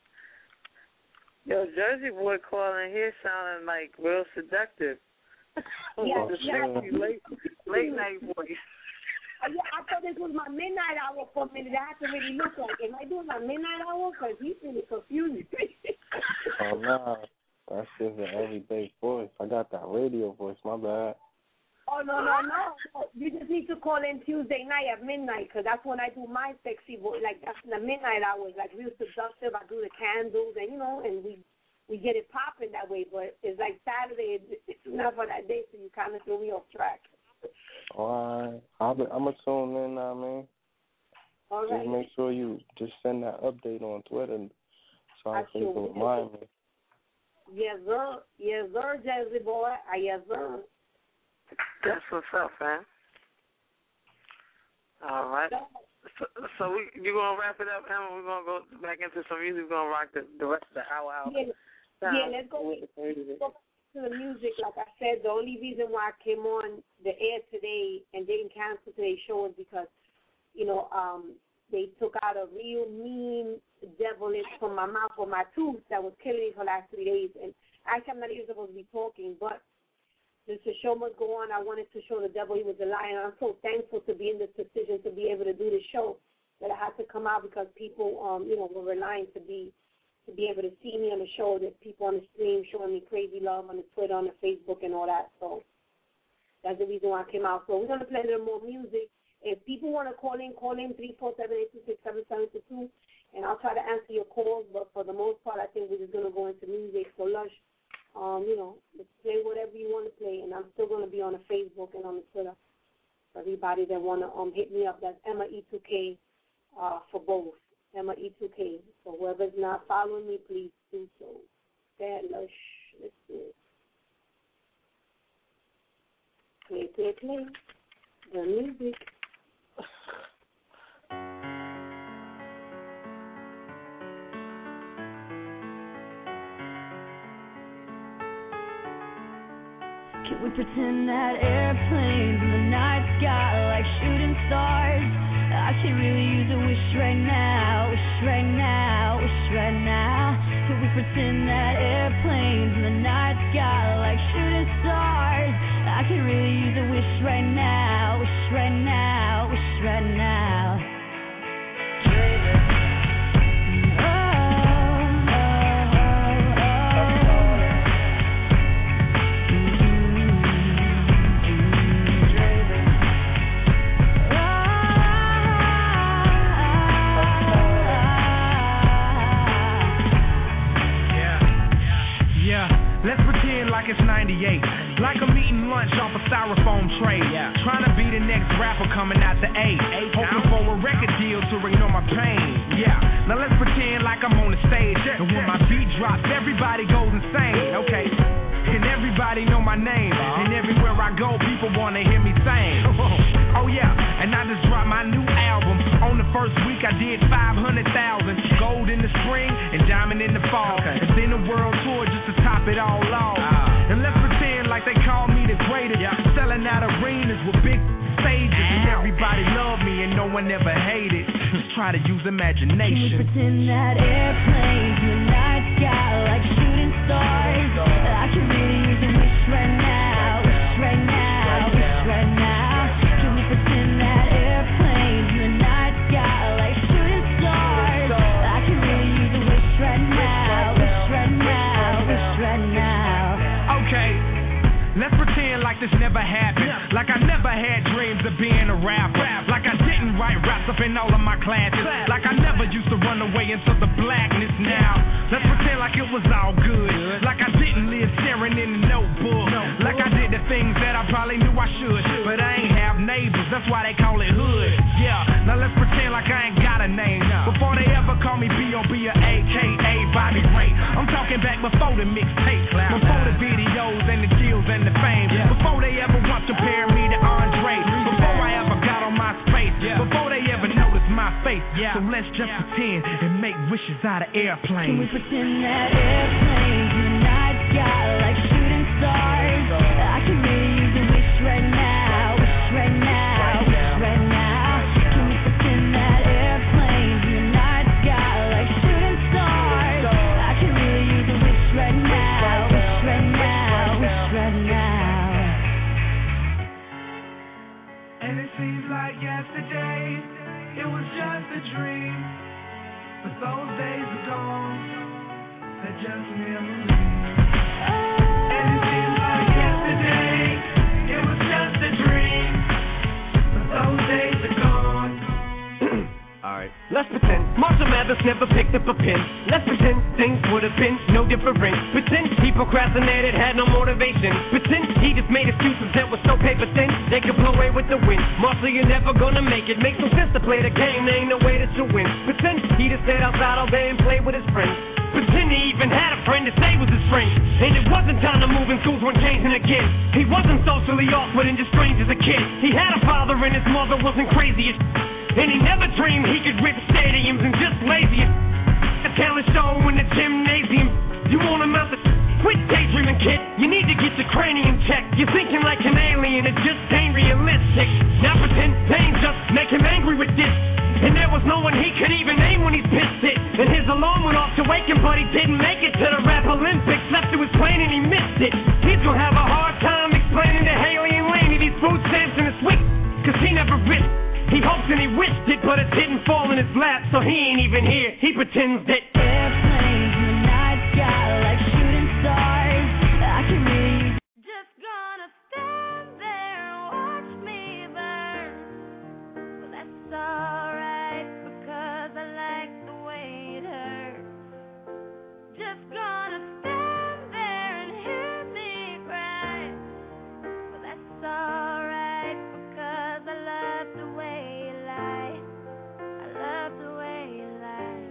Yo, Jersey boy calling here sounding like real seductive. Late night voice. I thought this was my midnight hour for a minute. I had to really look like, am I doing my midnight hour? Because he's really confused. Oh, no. That's just an everyday voice. I got that radio voice. My bad. Oh, no. You just need to call in Tuesday night at midnight, because that's when I do my sexy voice. Like, that's the midnight hours, like real seductive. I do the candles, and, and we get it popping that way. But it's like Saturday, it's enough for that day, so you kind of threw me off track. All right. I'm going to tune in now, man. All right. Just make sure you just send that update on Twitter so I can remind me. Yes, sir. Yes, sir, Jersey boy. Yes, sir. That's what's up, man. All right. So you going to wrap it up, Emma? We're going to go back into some music. We're going to rock the rest of the hour out. Yeah, let's go to the music. Like I said, the only reason why I came on the air today and didn't cancel today's show is because, they took out a real mean devilish from my mouth or my tooth that was killing me for the last 3 days. And actually, I'm not even supposed to be talking, but since the show must go on, I wanted to show the devil he was a liar. And I'm so thankful to be in this position to be able to do the show that I had to come out because people, were relying to be able to see me on the show. There's people on the stream showing me crazy love on the Twitter, on the Facebook, and all that. So that's the reason why I came out. So we're going to play a little more music. If people want to call in 347-826-7722, and I'll try to answer your calls. But for the most part, I think we're just going to go into music. So, Lush, let's play whatever you want to play, and I'm still going to be on the Facebook and on the Twitter. For everybody that want to hit me up, that's Emma E2K for both. Emma E2K. So whoever's not following me, please do so. That Lush, let's do it. Play. The music. Can we pretend that airplanes in the night sky like shooting stars? I could really use a wish right now, wish right now, wish right now. Can we pretend that airplanes in the night sky like shooting stars? I could really use a wish right now, wish right now, wish right now. It's 98, like I'm eating lunch off a styrofoam tray. Trying to be the next rapper coming out the A. Hoping for a record deal to ignore my pain. Now let's pretend like I'm on the stage, and when my beat drops, everybody goes insane. Okay, and everybody know my name, and everywhere I go, people wanna hear me sing. Oh yeah, and I just dropped my new album. On the first week, I did 500,000. Gold in the spring and diamond in the fall. And then a world tour just to top it all off. And let's pretend like they call greatest. Selling out arenas with big stages. And everybody loved me and no one ever hated. Just try to use imagination. Can we pretend that airplanes in the night sky like shooting stars? I can really use a wish right now, wish right now, wish right now. Can we pretend that airplanes in the night sky like shooting stars? I can really use a wish right now, wish right now, wish right now. Okay, let's pretend like this never happened. Like I never had dreams of being a rapper. Like I didn't write raps up in all of my classes. Like I never used to run away into the blackness now. Let's pretend like it was all good. Like I didn't live staring in the notebook. Like I did the things that I probably knew I should. But I ain't have neighbors, that's why they call it hood. Yeah, now let's pretend like I ain't got a name. Before they ever call me B.O.B. or A.K.A. Bobby Ray. I'm talking back before the mixtape, before the videos and the deals and the fame. Before they ever want to compare me to Andre. Before I ever got on my space. Before they ever noticed my face. So let's just pretend and make wishes out of airplanes. Can we pretend that airplanes in the night sky like shooting stars? I can really use a wish right now, wish right now, wish right now. Can we pretend that airplanes in the night sky like shooting stars? I can really use a wish right now, wish right now, wish right now. And it seems like yesterday, it was just a dream. But those days are gone, they're just memories. And it seems like yesterday, it was just a dream. But those days are gone. Alright, let's pretend Marshall Mathers never picked up a pen. Let's pretend things would have been no different. Pretend he procrastinated, had no motivation. Pretend he just made excuses that were so paper thin they could blow away with the wind. Marshall, you're never gonna make it. Makes no sense to play the game, there ain't no way that you win. Pretend he just stayed outside all day and played with his friends. Pretend he even had a friend to stay with his friend. And it wasn't time to move and schools weren't changing again. He wasn't socially awkward and just strange as a kid. He had a father and his mother wasn't crazy as and he never dreamed he could rip stadiums and just lazy as a talent show in the gymnasium. You want him out the quit daydreaming, kid. You need to get your cranium checked. You're thinking like an alien, it just ain't realistic. Now pretend pain just make him angry with this. And there was no one he could even name when he's pissed it. And his alarm went off to wake him, but he didn't make it to the Rap Olympics. Left to his plane and he missed it. He's gonna have a hard time explaining to Haley and Laney these food stamps in his week. Cause he never risked. He hopes and he wished it, but it didn't fall in his lap, so he ain't even here. He pretends that airplanes in the night sky like shooting stars. I can really just gonna stand there and watch me burn. Well, that's alright because I like the way it hurts. Just gonna stand there and hear me cry. Well, that's alright because I love the way you lie. I love the way you lie.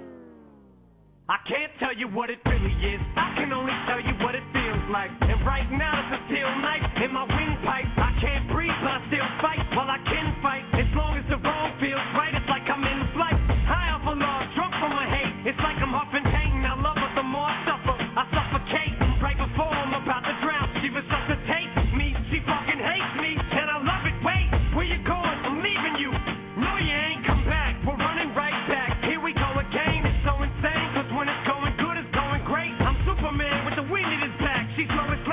I can't tell you what it really is. I can only tell you what it feels like. And right now it's a steel knife in my windpipe. I can't breathe, but I still fight while I can fight. As long as the wrong feels right, it's like I'm in flight. High off a log, drunk from my hate. It's like I'm huffing pain. I love her the more I suffer. I suffocate right before I'm about to drown. She resuscitates me. She fucking hates me, and I love it. Wait, where you going? I'm leaving you. No, you ain't come back. We're running right back. Here we go again. It's so insane, cause when it's going good, it's going great. I'm Superman with the wind in his back. She's slow as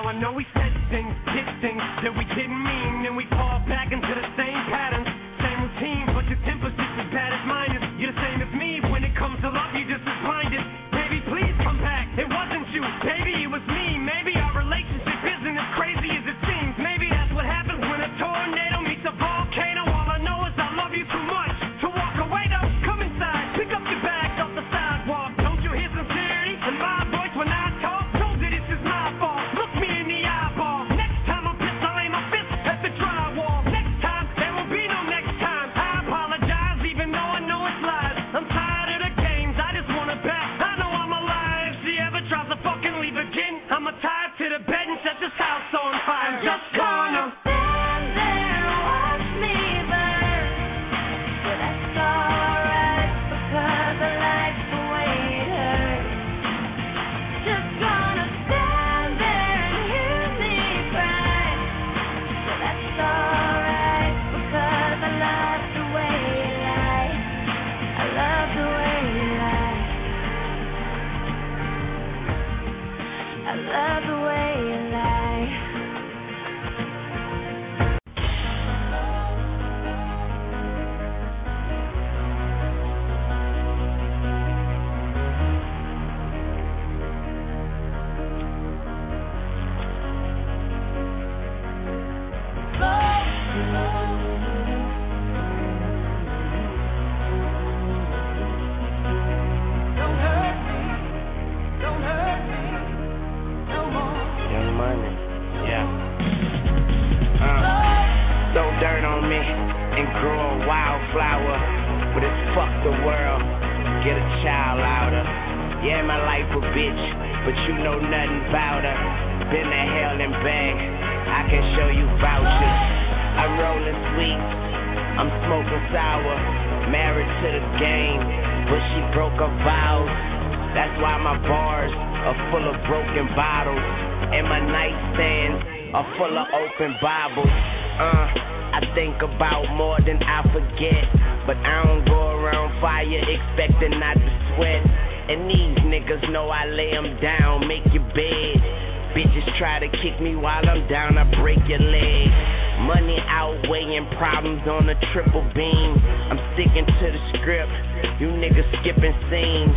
I know we said things, did things that we didn't mean, and we fall back into the same patterns, same routine, but your temper's just as bad as mine is. You're the same as me, when it comes to love, you're just as blinded. Baby, please come back, it wasn't you, baby, it was me. Maybe our relationship isn't as crazy as it seems. Maybe that's what happens when a tornado meets a volcano. All I know is I love you too much to walk away though. Come inside, pick up your bags off the sidewalk. Don't you hear sincerity in my voice when I talk? Know that this is my fault, look me in the eyeball. Next time I'm pissed, I'll aim my fist at the drywall. Next time, there will be no next time. I apologize even though I know it's lies. I'm tired of the games, I just wanna bet I know I'm alive. If she ever tries to fucking leave again, I'ma tie her to the bed and set this house on fire. I'm just gonna stand there and watch me burn. But that's alright, because I like the way it hurts. Just gonna stand there and hear me cry. But that's alright, because I love the way you lie. I love the way you lie. I love the way you lie. Don't hurt me no more. Young Money, yeah. Throw dirt on me and grow a wildflower, but it's fuck the world, get a child out her. Yeah, my life a bitch, but you know nothing about her. Been to hell and back, I can show you vouchers. I'm rolling sweet, I'm smoking sour, married to the game, but she broke her vows. That's why my bars are full of broken bottles, and my nightstands are full of open Bibles. I think about more than I forget, but I don't go around fire expecting not to sweat. And these niggas know I lay them down, make your bed. Bitches try to kick me while I'm down, I break your leg. Money outweighing problems on a triple beam. I'm sticking to the script, you niggas skipping scenes.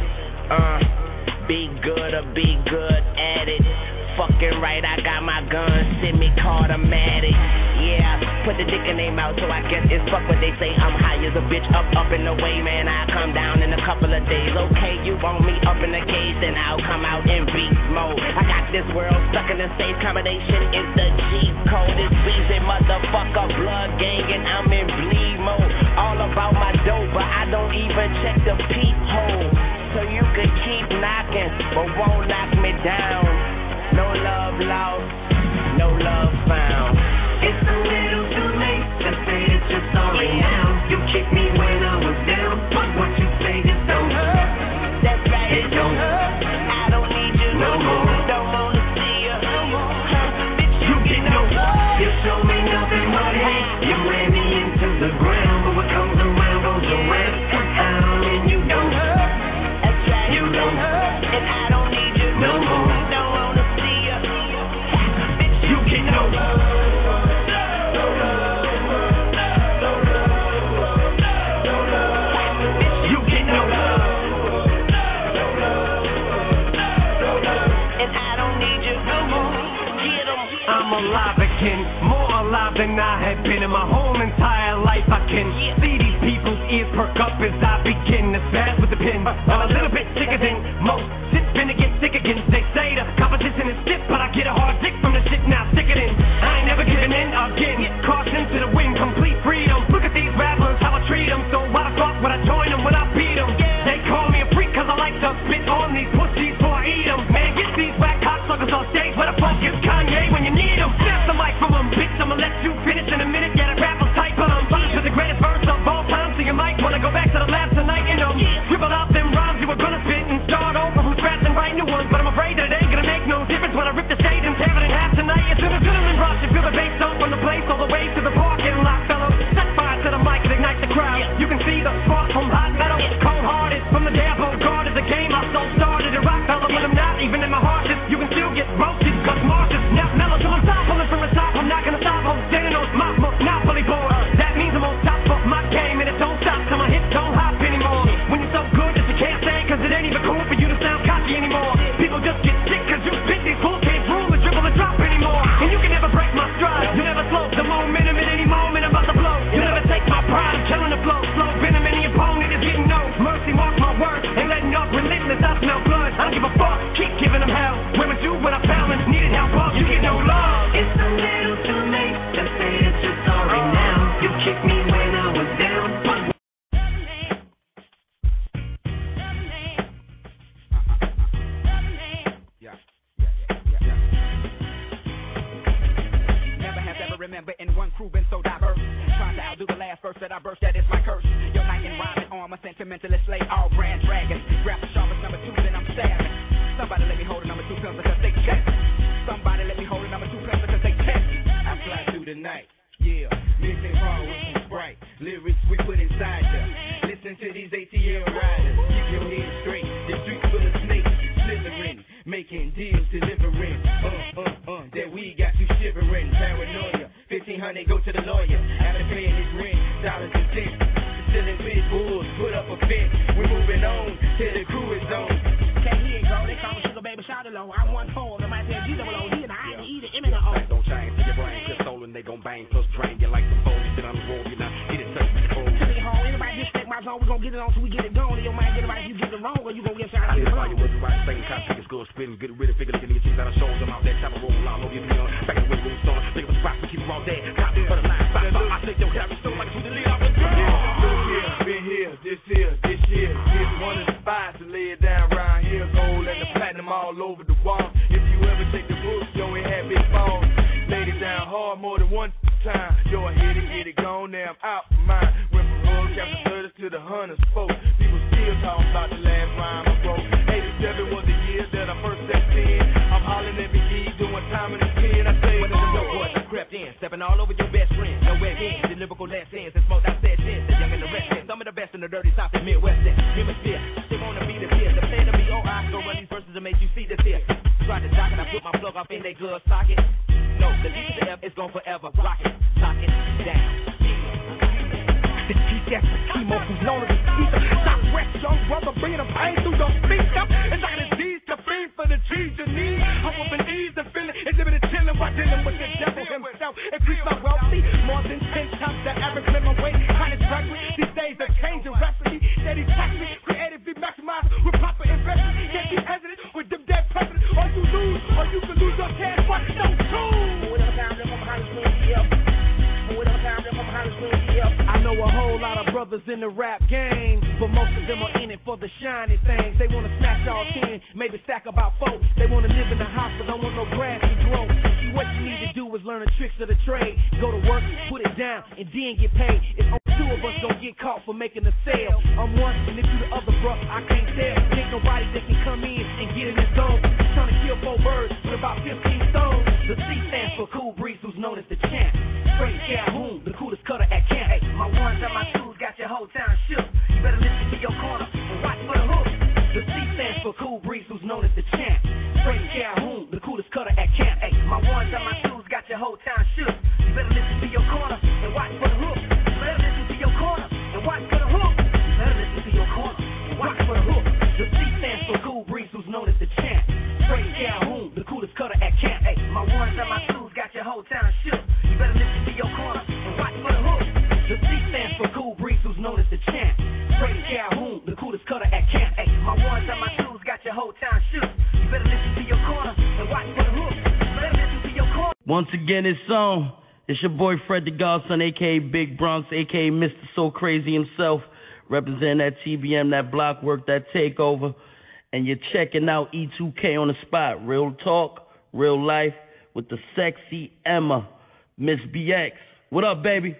Be good or be good at it. Fucking right, I got my gun, semi-automatic. Yeah, put the dick in their mouth, so I guess it's fuck what they say. I'm high as a bitch, up in the way, man. I come down in a couple of days. Okay, you want me up in the cage, then I'll come out in beast mode. I got this world stuck in a safe combination. It's the G code, it's Weezy, motherfucker, blood gang, and I'm in bleed mode. All about my dope, but I don't even check the peephole. So you could keep knocking, but won't knock me down. No love lost, no love found. It's a little too late to say that you're sorry now. You kicked me when I was down, but what you say just don't hurt. That's right, it don't hurt. I don't need you no more. Don't wanna see you no more. You get no love. You show me nothing but hate. You ran me into the ground, but what comes around goes around. And you don't hurt. That's right, you don't hurt. And I don't need you no more. Don't wanna see you. You get no love. I'm alive again, more alive than I have been in my whole entire life. I can see these people's ears perk up as I begin to spaz with the pen. I'm a little bit sicker than most. Shit's finna get sick again. They say the competition is stiff, but I get a hard dick from the shit now. Stick it in. I ain't never giving in again. Caution to the wind, complete freedom. Look at these rappers, how I treat them. So why the fuck would I join them when I beat them? They call me a freak cause I like to spit on these pussies before I eat them. Man, get these whack cocksuckers on stage. Where the fuck is Kanye when you need him? Snap the mic from him, bitch, I'ma let you finish in a minute. Yeah, that rapper's tight, but I'm fine with the greatest verse of all time. So you might wanna go back to the lab tonight and scribble out them rhymes you were gonna spit and start over from scratch and write new ones. But I'm afraid that it ain't gonna crew been so diverse. Trying to outdo the last verse that I burst, that is my curse. Your knight in rhyming armor, sentimentalist slay all brand dragons. Grab the sharpest number 2, then I'm stabbing. Somebody let me hold a number 2 films because they check. Somebody let me hold a number 2 films because they check. I fly through the night, yeah. Mixing raw with some Sprite. Lyrics we put inside them. Listen to these ATL riders. Keep your head straight. The streets full of snakes, slithering, making deals, delivering. That we got you shivering. Paranoia. 1500, go to the lawyer. After paying his rent, dollars and cents. Selling big bulls, put up a fence. We're moving on till the crew is on. Okay, here you go. They call me Sugar Baby Shotalo. I'm one pole. I might say G-double-O. He and I can eat it. M and O. Don't change to your brain. Clip stolen, they gon' bang. Plus drain you like the phone. Sit on the road, you know. Get it touch the cold. To me home. Anybody disrespect my zone, we gon' get it on till we get it gone. Your mind get it right. You get it wrong, or you gon' get shot out of the you was right. Same kind of good spitting. Get rid of figure. Looking at your teeth out of shows. I'm out that type of roll. All over your beyond. Back in the window, stone. Think of the spot. We keep them all dead. Copy for the line. I think they'll carry so like to the lead off the ground. Been here, this year. It's one of the spots to lay it down round here. Gold and the platinum all over the wall. If you ever take the book, yo, it had big balls. Laid it down hard more than one time. Yo, I hit it, get it gone, now I'm out of mine. Went from Hug Captain 30s to the Hunters folk. People still talking about the last rhyme I wrote. 87 was the year that I first stepped in. I'm hollering at Big E, doing time in the 10. I say, one of the dope boys I crept in, stepping all over your best friend. No way again, the lyrical lessons and smoked out sessions. The young and the restless, some of the best in the dirty south and Midwest. Hemisphere, they wanna be the peer. The plan to be OI, go run these verses and make you see this here. Try to dock it, I put my plug off in they glove socket. No, the D to the F is gone forever. Rock it, lock it down. The G-Death, the chemo who's known as a speaker. Southwest young brother bringing the pain through the speaker. It's like the D's to fiend for the G's you need. I'm up in ease and feeling exhibited chilling while dealing with the devil himself. Increase my wealthy more than 10 times the average minimum wage. Kind of struggling. These days are changing rapidly. Steady tax me, creatively maximize with proper investment. Can't be hesitant with them dead presidents. Or you lose, or you can lose your cash. But no too. I know a whole lot of brothers in the rap game, but most of them are in it for the shiny things. They want to snatch all 10, maybe stack about 4. They want to live in the house, but don't want no grass to grow. See, what you need to do is learn the tricks of the trade. Go to work, put it down, and then get paid. If only 2 of us don't get caught for making a sale, I'm one, and if you the other, bro, I can't tell. Ain't nobody that can come in and get in the zone. Trying to kill 4 birds with about 15 stones. The C stands for Cool Breeze, who's known as the champ. Straight Calhoun, the coolest cutter at camp. Hey, my ones and my twos got your whole town shook. You better listen to your corner and watch for the hook. The C stands for Cool Breeze, who's known as the champ. Straight Calhoun, the coolest cutter at camp. Hey, my ones and my twos got your whole town shook. You better listen to your corner and watch for the hook. You better listen to your corner and watch for the hook. You better listen to your corner and watch for the hook. The C stands for Cool Breeze, who's known as the champ. Straight Calhoun, the coolest cutter at camp. Hey, my ones and my twos got your whole town shook. You better listen to your corner and watch for the hook. The C stands for Cool Breeze, who's known as the champ. Straight Calhoun, the coolest cutter at camp. Hey, my ones and my twos got your whole town shook. You better listen to your corner and watch for the hook. You better listen to your corner. Once again, it's on. It's your boy Fred the Godson, a.k.a. Big Bronx, a.k.a. Mr. So Crazy himself, representing that TBM, that block work, that takeover. And you're checking out E2K on the spot. Real talk, real life, with the sexy Emma, Miss BX. What up, baby?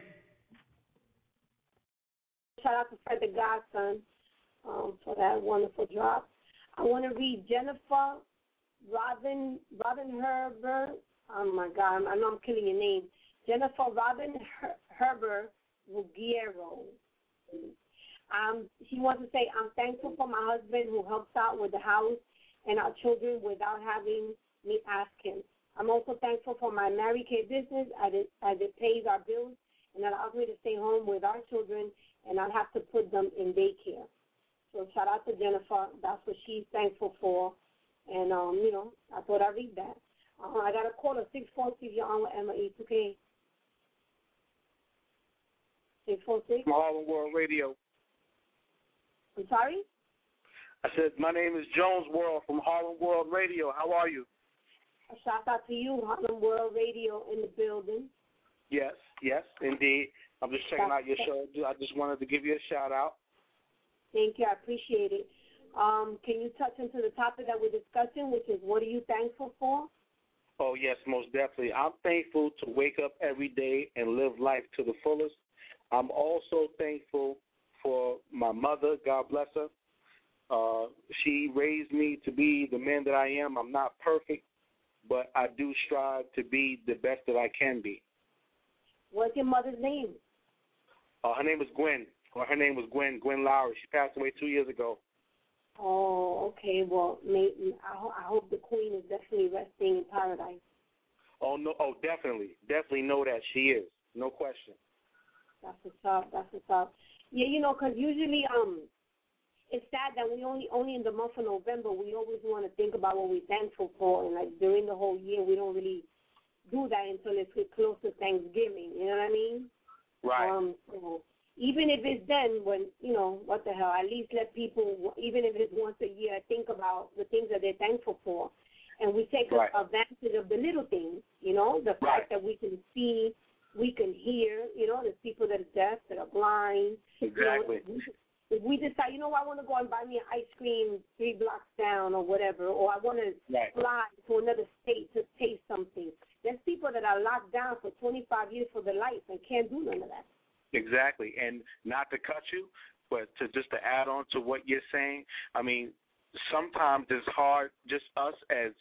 Shout out to Fred the Godson for that wonderful drop. I want to read Jennifer Robin Herbert. Oh, my God. I know I'm killing your name. Jennifer Robin Herbert Ruggiero. She wants to say, I'm thankful for my husband who helps out with the house and our children without having me ask him. I'm also thankful for my Mary Kay business as it pays our bills and allows me to stay home with our children and not have to put them in daycare. So shout out to Jennifer. That's what she's thankful for. And, I thought I'd read that. I got a call at 646. You're on with Emma E2K. 646. Harlem World Radio. I'm sorry? I said, my name is Jones World from Harlem World Radio. How are you? A shout out to you, Harlem World Radio in the building. Yes, indeed. I'm just checking out your show. I just wanted to give you a shout out. Thank you. I appreciate it. Can you touch into the topic that we're discussing, which is what are you thankful for? Oh, yes, most definitely. I'm thankful to wake up every day and live life to the fullest. I'm also thankful for my mother, God bless her. She raised me to be the man that I am. I'm not perfect, but I do strive to be the best that I can be. What's your mother's name? Her name was Gwen. Or her name was Gwen Lowry. She passed away 2 years ago. Oh, okay. Well, I hope the queen is definitely resting in paradise. Oh, no. Oh, definitely. Definitely know that she is. No question. That's what's up. Yeah, because usually it's sad that we only in the month of November, we always want to think about what we're thankful for. And, like, during the whole year, we don't really do that until it's close to Thanksgiving. You know what I mean? Right. So even if it's then when, what the hell, at least let people, even if it's once a year, think about the things that they're thankful for. And we take advantage of the little things, the fact that we can see, we can hear, there's people that are deaf, that are blind. Exactly. If we decide, I want to go and buy me an ice cream 3 blocks down or whatever, or I want to fly to another state to taste something. There's people that are locked down for 25 years for their life and can't do none of that. Exactly. And not to cut you, but to add on to what you're saying, I mean, sometimes it's hard, just us as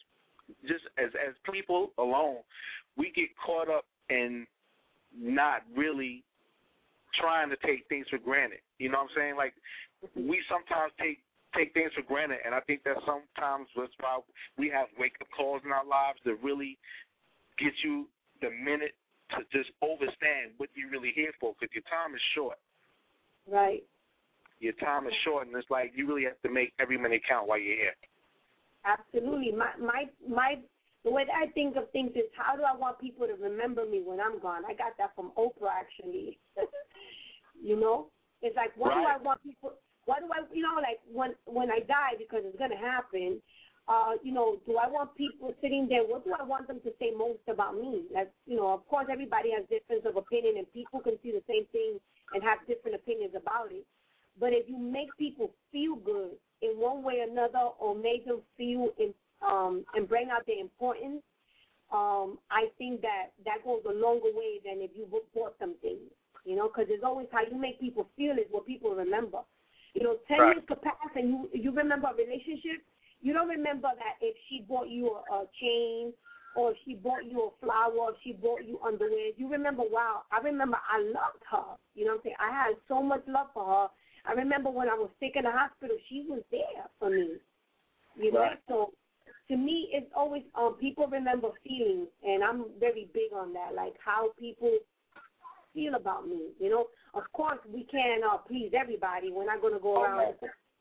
people alone, we get caught up in not really trying to take things for granted. You know what I'm saying? Like, we sometimes take things for granted, and I think that sometimes that's why we have wake-up calls in our lives that really get you the minute to just understand what you're really here for, because your time is short. Right. Your time is short, and it's like you really have to make every minute count while you're here. Absolutely. The way that I think of things is, how do I want people to remember me when I'm gone? I got that from Oprah, actually. It's like, what do I want people? What do I, like when I die, because it's gonna happen. Do I want people sitting there? What do I want them to say most about me? Like, of course, everybody has difference of opinion, and people can see the same thing and have different opinions about it. But if you make people feel good in one way or another, or make them feel and bring out their importance, I think that goes a longer way than if you bought some things, because it's always how you make people feel is what people remember. 10 years could pass and you remember a relationship. You don't remember that if she bought you a chain, or if she bought you a flower, or if she bought you underwear. You remember, wow, I remember I loved her. You know what I'm saying? I had so much love for her. I remember when I was sick in the hospital, she was there for me. So to me, it's always people remember feelings, and I'm very big on that, like how people feel about me. Of course, we can't please everybody. We're not going to go around,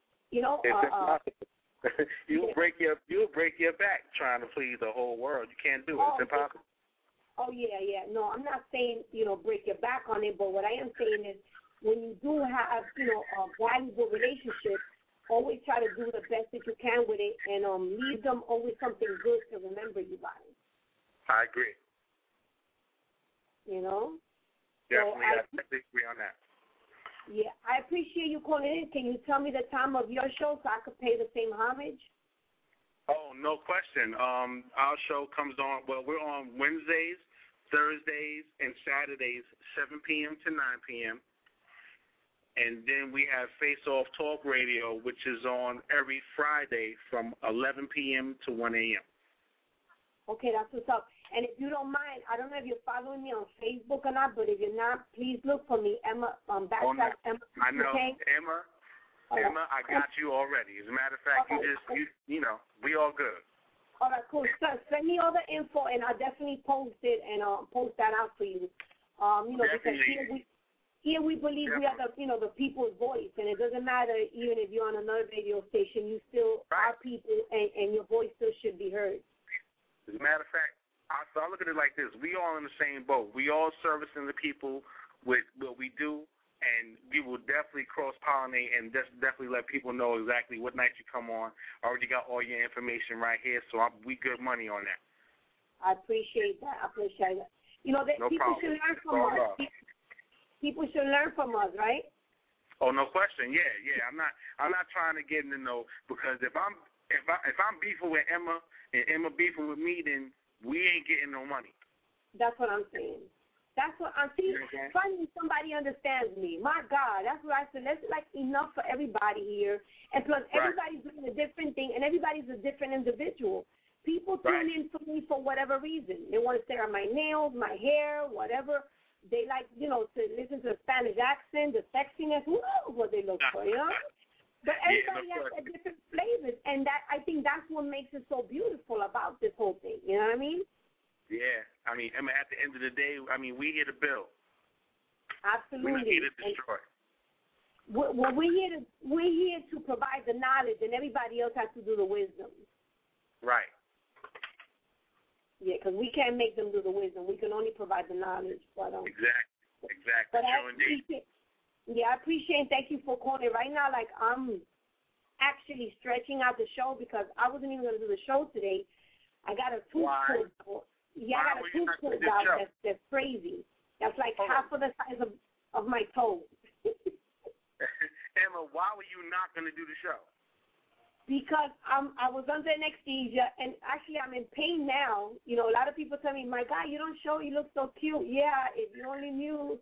You'll break your back trying to please the whole world. You can't do it. It's impossible. Oh, yeah. No, I'm not saying, break your back on it, but what I am saying is when you do have, a valuable relationship, always try to do the best that you can with it, and leave them always something good to remember you by. I agree. Definitely, so I definitely agree on that. Yeah, I appreciate you calling in. Can you tell me the time of your show so I could pay the same homage? Oh, no question. Our show comes on, we're on Wednesdays, Thursdays, and Saturdays, 7 p.m. to 9 p.m. And then we have Face Off Talk Radio, which is on every Friday from 11 p.m. to 1 a.m. Okay, that's what's up. And if you don't mind, I don't know if you're following me on Facebook or not, but if you're not, please look for me, Emma, Emma. I know, okay? Emma, I got you already. As a matter of fact, we all good. All right, cool. So send me all the info, and I'll definitely post it and post that out for you. Because here we believe we are the people's voice, and it doesn't matter even if you're on another radio station, you still are people, and your voice still should be heard. As a matter of fact, I look at it like this. We all in the same boat. We all servicing the people with what we do, and we will definitely cross-pollinate and definitely let people know exactly what night you come on. I already got all your information right here, so we good money on that. I appreciate that. No people problem. Should learn from us. People should learn from us, right? Oh, no question. Yeah. I'm not trying to get into because if I'm beefing with Emma and Emma beefing with me, then we ain't getting no money. That's what I'm saying. That's what I'm saying. Finally, somebody understands me. My God, that's what I said. That's like enough for everybody here. And plus, everybody's doing a different thing, and everybody's a different individual. People tune in for me for whatever reason. They want to stare at my nails, my hair, whatever. They like, you know, to listen to the Spanish accent, the sexiness. Who knows what they look for, you know? But everybody has a different flavors, and that I think that's what makes it so beautiful about this whole thing. You know what I mean? Yeah. I mean, at the end of the day, I mean, we here to build. Absolutely. We're not here to destroy. Well, we're here to provide the knowledge, and everybody else has to do the wisdom. Right. Yeah, because we can't make them do the wisdom. We can only provide the knowledge. But, Exactly. But I appreciate. Thank you for calling. Right now, like, I'm actually stretching out the show because I wasn't even going to do the show today. I got a tooth pulled. Yeah, I got a tooth pulled out that's crazy. That's like half of the size of my toe. Emma, why were you not going to do the show? Because I was under anesthesia, and actually I'm in pain now. You know, a lot of people tell me, my God, you don't show, you look so cute. Yeah, if you only knew.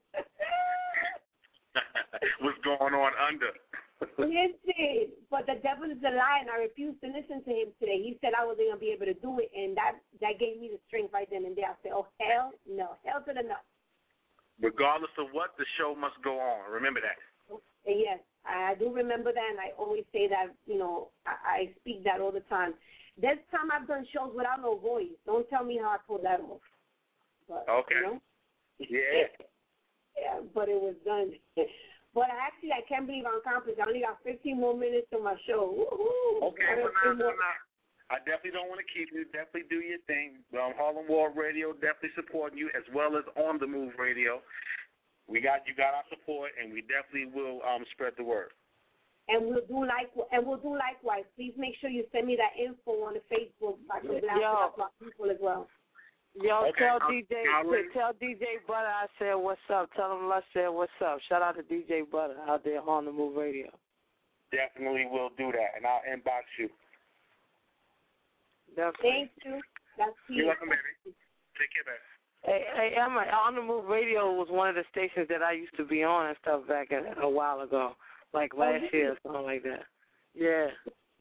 What's going on under? Listen, but the devil is a lie, and I refused to listen to him today. He said I wasn't going to be able to do it, and that gave me the strength right then and there. I said, oh, hell no. Hell to the no. Regardless of what, the show must go on. Remember that. Yes, I do remember that, and I always say that, you know, I speak that all the time. There's time I've done shows without no voice. Don't tell me how I pulled that off. But, okay. You know? Yeah. Yeah, but it was done. But I can't believe I'm accomplished. I only got 15 more minutes to my show. Woo-hoo. Okay, I definitely don't want to keep you. Definitely do your thing. Harlem World Radio definitely supporting you, as well as On the Move Radio. You got our support, and we definitely will spread the word. And we'll do likewise. Please make sure you send me that info on the Facebook. I can blast it out to people as well. Yo, tell DJ Butter I said what's up. Tell him Lush said what's up. Shout out to DJ Butter out there on the Move Radio. Definitely will do that, and I'll inbox you. Definitely. Thank you. You're welcome, baby. Take care, baby. Hey, Emma, On the Move Radio was one of the stations that I used to be on and stuff back a while ago, like last year or something like that. Yeah.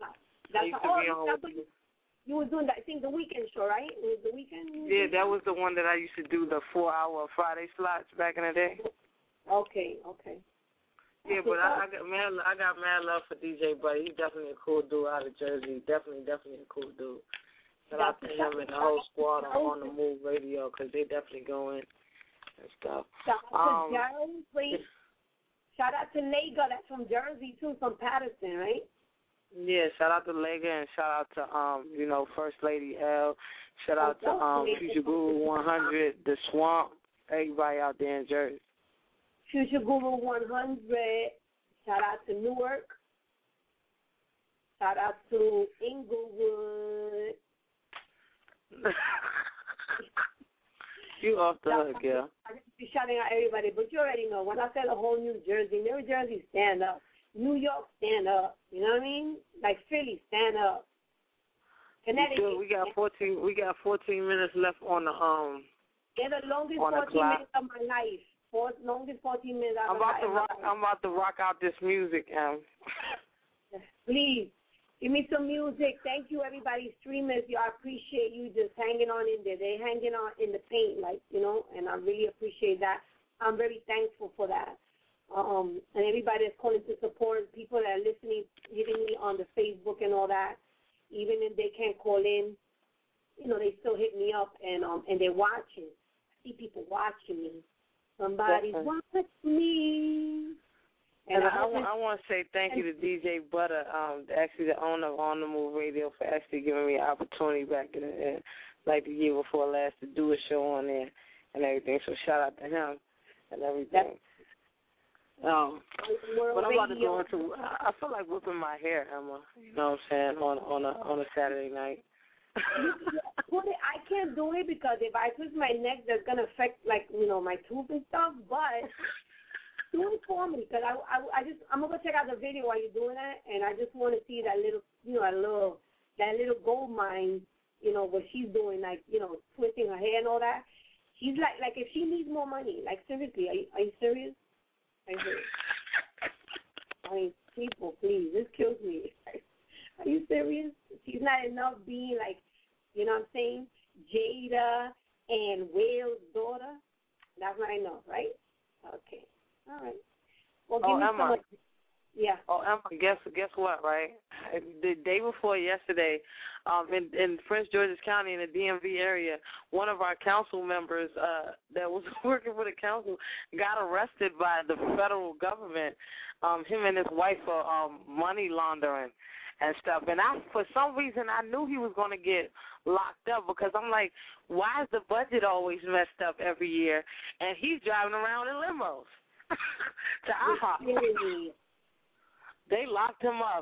You were doing that, I think, the weekend show, right? It was the weekend? Yeah, that was the one that I used to do, the 4-hour Friday slots back in the day. Okay. Yeah, but I got mad love for DJ Buddy. He's definitely a cool dude out of Jersey. Definitely a cool dude. Shout out to him and the whole squad on the Move Radio because they definitely go in and stuff. Shout out to Lega, that's from Jersey too, from Patterson, right? Yeah, shout out to Lega and shout out to First Lady L. Shout out to Future Guru 100, The Swamp, everybody out there in Jersey. Future Guru 100. Shout out to Newark. Shout out to Inglewood. You off the hook, girl. I just be shouting out everybody, but you already know. When I say the whole New Jersey stand up. New York, stand up. You know what I mean? Like Philly, stand up. Connecticut. We got 14 minutes left on the They're the longest 14 minutes of my life. Longest 14 minutes of my life. I'm about to rock out this music, Please. Give me some music. Thank you, everybody, streamers. I appreciate you just hanging on in there. They're hanging on in the paint, and I really appreciate that. I'm very thankful for that. And everybody that's calling to support, people that are listening, hitting me on the Facebook and all that, even if they can't call in, they still hit me up and they're watching. I see people watching me. Somebody's watching me. And I want to say thank you to DJ Butter, actually the owner of On the Move Radio, for actually giving me an opportunity back in like the year before last to do a show on there and everything. So shout out to him and everything. But I'm about to go into. I feel like whipping my hair, Emma. You know what I'm saying? On a Saturday night. I can't do it because if I twist my neck, that's gonna affect my tooth and stuff. But do it for me because I'm gonna go check out the video while you're doing that, and I just want to see that little gold mine what she's doing, like, twisting her hair and all that. She's like if she needs more money, like, seriously, are you serious? Are you serious? I mean, people, please, this kills me. Are you serious? She's not enough being like, you know what I'm saying, Jada and Will's daughter. That's not enough, right? Okay. All right. Well, give me Emma. some. Yeah. Oh, Emma, guess what, right? The day before yesterday, in Prince George's County in the DMV area, one of our council members that was working for the council got arrested by the federal government, him and his wife for money laundering and stuff. And for some reason, I knew he was going to get locked up because I'm like, why is the budget always messed up every year? And he's driving around in limos to IHOP. They locked him up.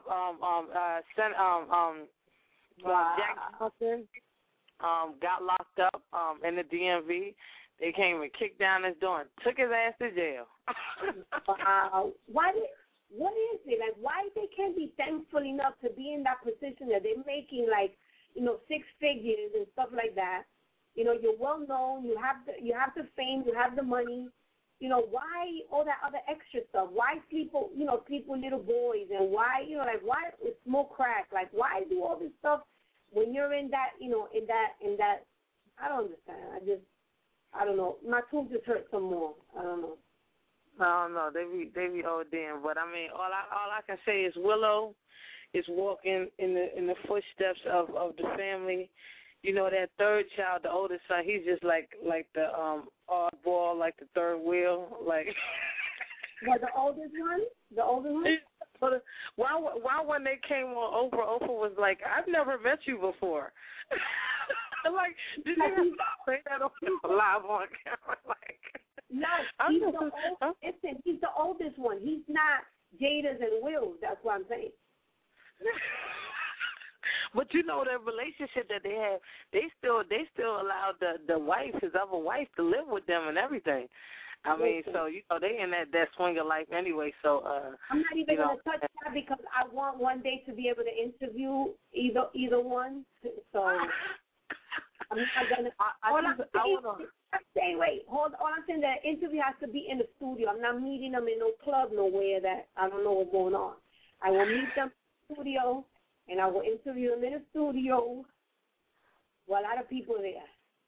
Jack Johnson got locked up in the DMV. They came and kicked down his door and took his ass to jail. Wow. What is it? Like, why they can't be thankful enough to be in that position that they're making, like, 6 figures and stuff like that? You're well known. You have the fame. You have the money. Why all that other extra stuff? Why sleep with little boys, and why, why smoke crack? Like, why do all this stuff when you're in that, in that, I don't understand. I don't know. My tooth just hurt some more. I don't know. I don't know. They be ODing, but I mean, all I can say is Willow is walking in the footsteps of the family. That third child, the oldest son, he's just like the oddball, like the third wheel, like. Well, the oldest one? The oldest one? Why when they came on Oprah was like, I've never met you before. Like, did you say that live on camera? Like, no, he's the oldest one. He's not Jada's and Will's. That's what I'm saying. But the relationship that they have, they still allowed the wife, his other wife, to live with them and everything. I mean, so they in that swing of life anyway. So I'm not even gonna touch that because I want one day to be able to interview either one. So I'm not gonna. All I'm saying that interview has to be in the studio. I'm not meeting them in no club nowhere that I don't know what's going on. I will meet them in the studio. And I will interview them in the studio with a lot of people there.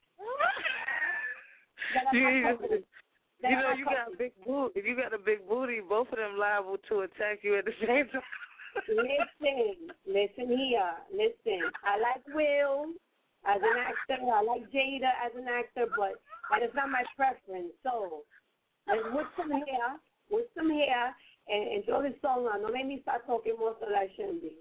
You got a big booty. If you got a big booty, both of them liable to attack you at the same time. Listen here. Listen. I like Will as an actor. I like Jada as an actor, but that is not my preference. So let's whip some hair and throw this song on. Don't make me start talking more so that I shouldn't be.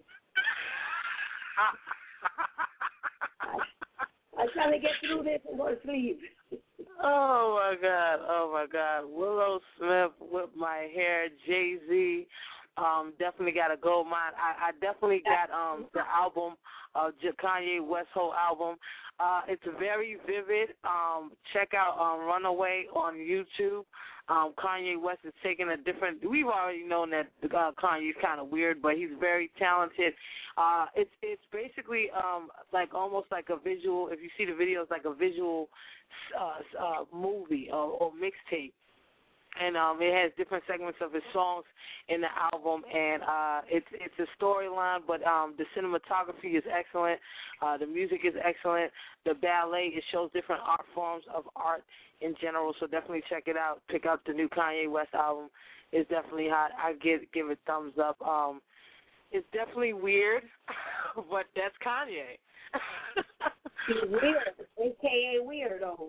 I'm trying to get through this and go to sleep. Oh my God. Willow Smith, Whip My Hair, Jay-Z, definitely got a gold mine. I definitely got the album, Kanye West whole album. It's very vivid. Check out Runaway on YouTube. Kanye West is taking a different. We've already known that Kanye's kind of weird, but he's very talented. It's basically like almost like a visual. If you see the videos, like a visual movie or mixtape. And it has different segments of his songs in the album, and it's a storyline, but the cinematography is excellent. The music is excellent. The ballet, it shows different art forms of art in general, so definitely check it out. Pick up the new Kanye West album. It's definitely hot. I give it thumbs up. It's definitely weird, but that's Kanye. He's weird, a.k.a. weirdo.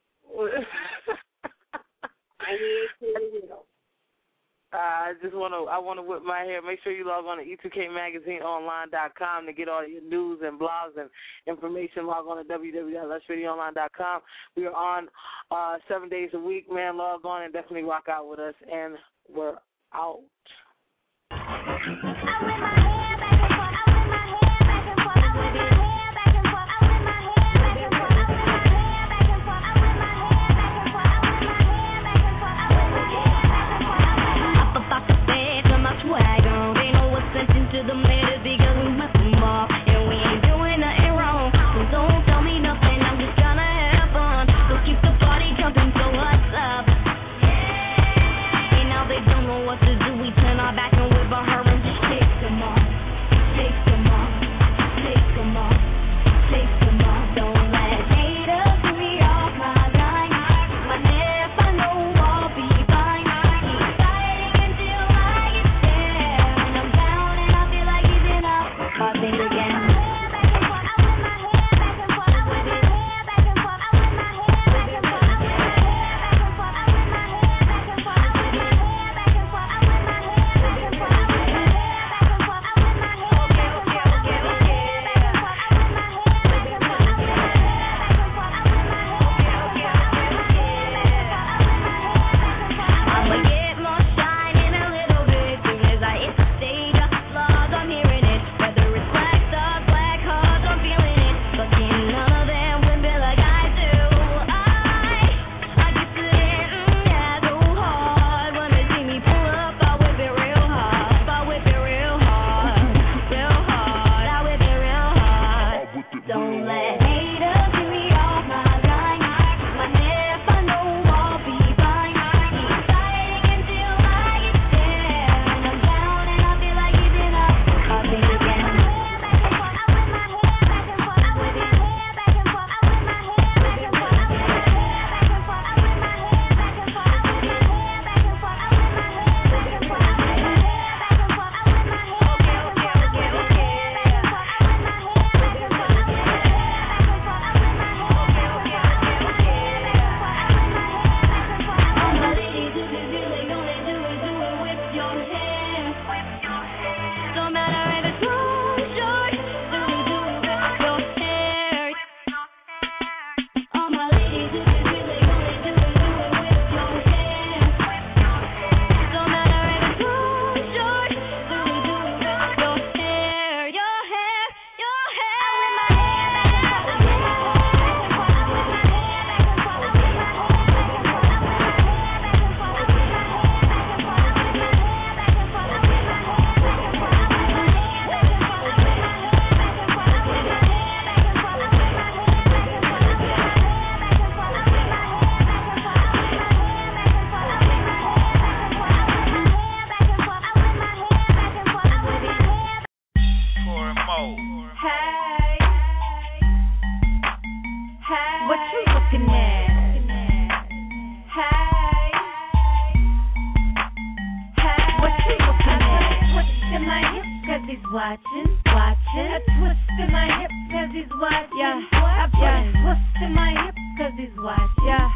I want to whip my hair. Make sure you log on to e2kmagazineonline.com to get all your news and blogs and information. Log on to www.letsradioonline.com. We are on 7 days a week, man. Log on and definitely rock out with us, and we're out. To the matter because we must them all, and we ain't doing nothing wrong. So don't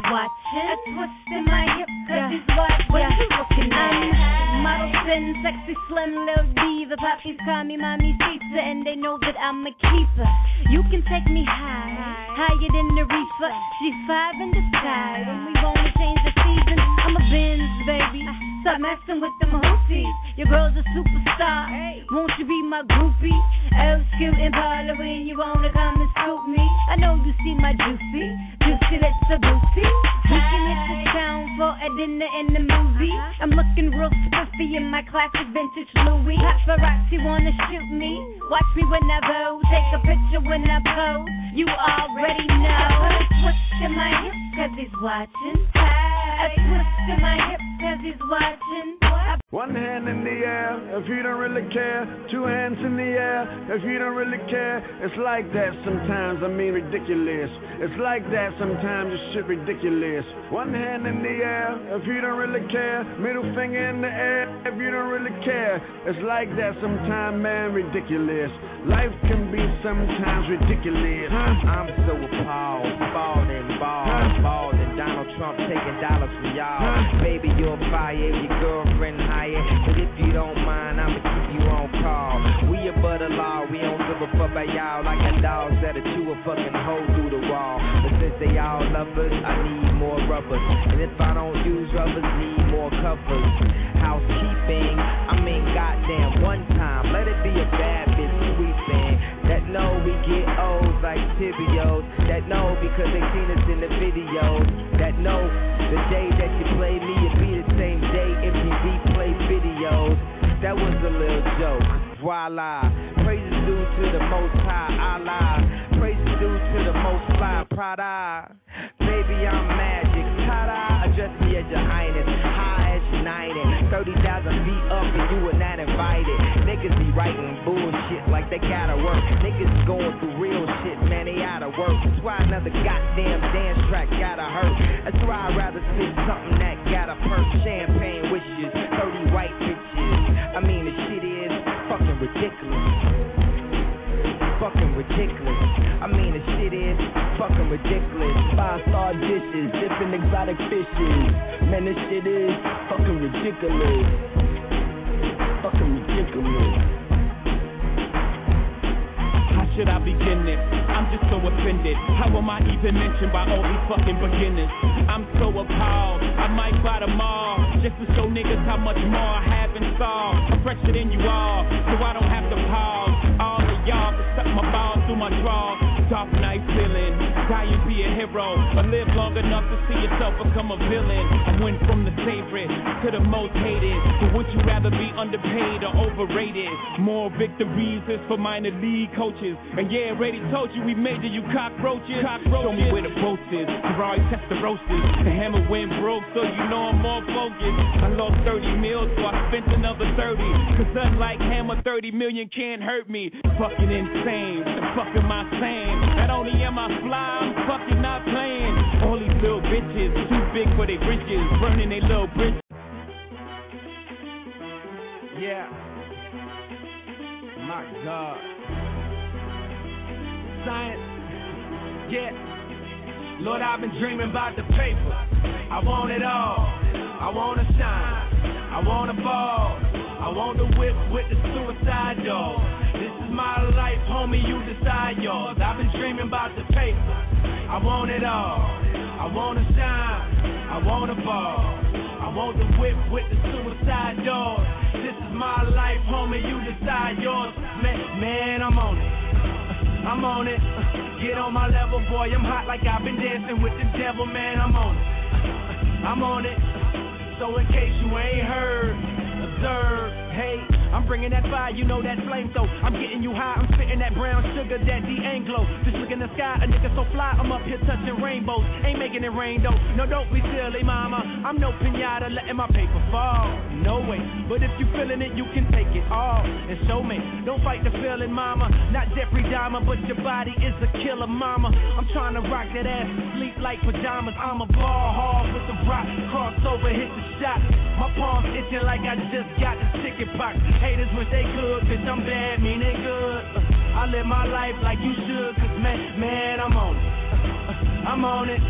watching. A twist in my hip, cause he's watching. What you looking at? Model thin, sexy, slim, little diva. Poppies call me Mommy Caesar, and they know that I'm a keeper. You can take me higher than the reefer. She's 5 in the sky. When we wanna change the season, I'm a Benz, baby. Stop messing with them hooties. Your girl's a superstar. Won't you be my groupie? L cute and parlor when you wanna come and scoop me. I know you see my juicy, let's a booty. We can hit the town for a dinner and a movie. I'm looking real spiffy in my classic vintage Louis. Paparazzi wanna shoot me. Watch me when I vote. Take a picture when I pose. You already know. I put a twist in my hip cause he's watching. A twist in my hip cause he's watching. One hand in the air if you don't really care. 2 hands in the air if you don't really care. It's like that sometimes, I mean ridiculous. It's like that sometimes, it's shit ridiculous. One hand in the air if you don't really care. Middle finger in the air if you don't really care. It's like that sometimes, man, ridiculous. Life can be sometimes ridiculous. I'm so appalled, balding Donald Trump taking dollars from y'all. Baby, you'll fire your girlfriend higher, but if you don't mind, I'ma keep you on call. We above the law, we don't give a fuck about y'all. Like a dog that'll chew a fucking hole through the wall. But since they all lovers, I need more rubbers. And if I don't use rubbers, need more covers. Housekeeping, I mean goddamn one time. Let it be a bad bitch sweeping. That know we get O's like Tibios. That know because they seen us in the videos. That know the day that you play me, it be the same day MTV play videos. That was a little joke. Voila. Praises due to the Most High Allah. Praises due to the Most Fly Prada. Baby, I'm magic. Ta-da. Address me as your highness. High as united. 30,000 feet up and you were not invited. Niggas be writing bullshit like they gotta work. Niggas going through real shit, man, they out of work. That's why another goddamn dance track gotta hurt. That's why I'd rather spit something that gotta perk. Champagne wishes, 30 white bitches. I mean, the shit is fucking ridiculous. Fucking ridiculous. I mean, the shit is fucking ridiculous. 5-star dishes, different exotic fishes. Man, this shit is fucking ridiculous. Fucking ridiculous. How should I begin this? I'm just so offended. How am I even mentioned by all these fucking beginners? I'm so appalled. I might buy them all just to show niggas how much more I have in store. I'm fresher than you all, so I don't have to pause. All of y'all can suck my balls through my drawers. Dark night feeling, die and be a hero, or live long enough to see yourself become a villain. I went from the favorite to the most hated. But would you rather be underpaid or overrated? More victories is for minor league coaches. And yeah, already told you we major you cockroaches. Show me where the boat is. Ferrari test the roasters. The hammer went broke, so you know I'm more focused. I lost 30 mils, so I spent another 30. Cause unlike Hammer, 30 million can't hurt me. Fucking insane, the fuck am I saying? Not only am I fly, I'm fucking not playing. All these little bitches, too big for their britches, burning their little britches. Yeah. My God. Science. Yeah. Lord, I've been dreaming about the paper. I want it all. I wanna shine. I wanna ball. I want the whip with the suicide door. This is my life, homie, you decide yours. I've been dreaming about the paper. I want it all. I wanna shine. I wanna ball. I want the whip with the suicide door. This is my life, homie, you decide yours. Man, I'm on it. I'm on it. Get on my level, boy. I'm hot like I've been dancing with the devil, man. I'm on it. I'm on it. So in case you ain't heard, observe, hey, I'm bringing that fire, you know that flame, so I'm getting you high, I'm spitting that brown sugar, that D'Anglo. Just look in the sky, a nigga so fly, I'm up here touching rainbows. Ain't making it rain though, no don't be silly mama. I'm no pinata, letting my paper fall, no way. But if you feeling it, you can take it all and show me. Don't fight the feeling mama, not Jeffrey Dahmer, but your body is a killer mama. I'm trying to rock that ass, sleep like pajamas. I'm a ball hog with the rock, crossover, hit the shot. My palms itching like I just got the chicken pox. Haters wish they could, cause I'm bad, meaning good. I live my life like you should, cause man, I'm on it. I'm on it.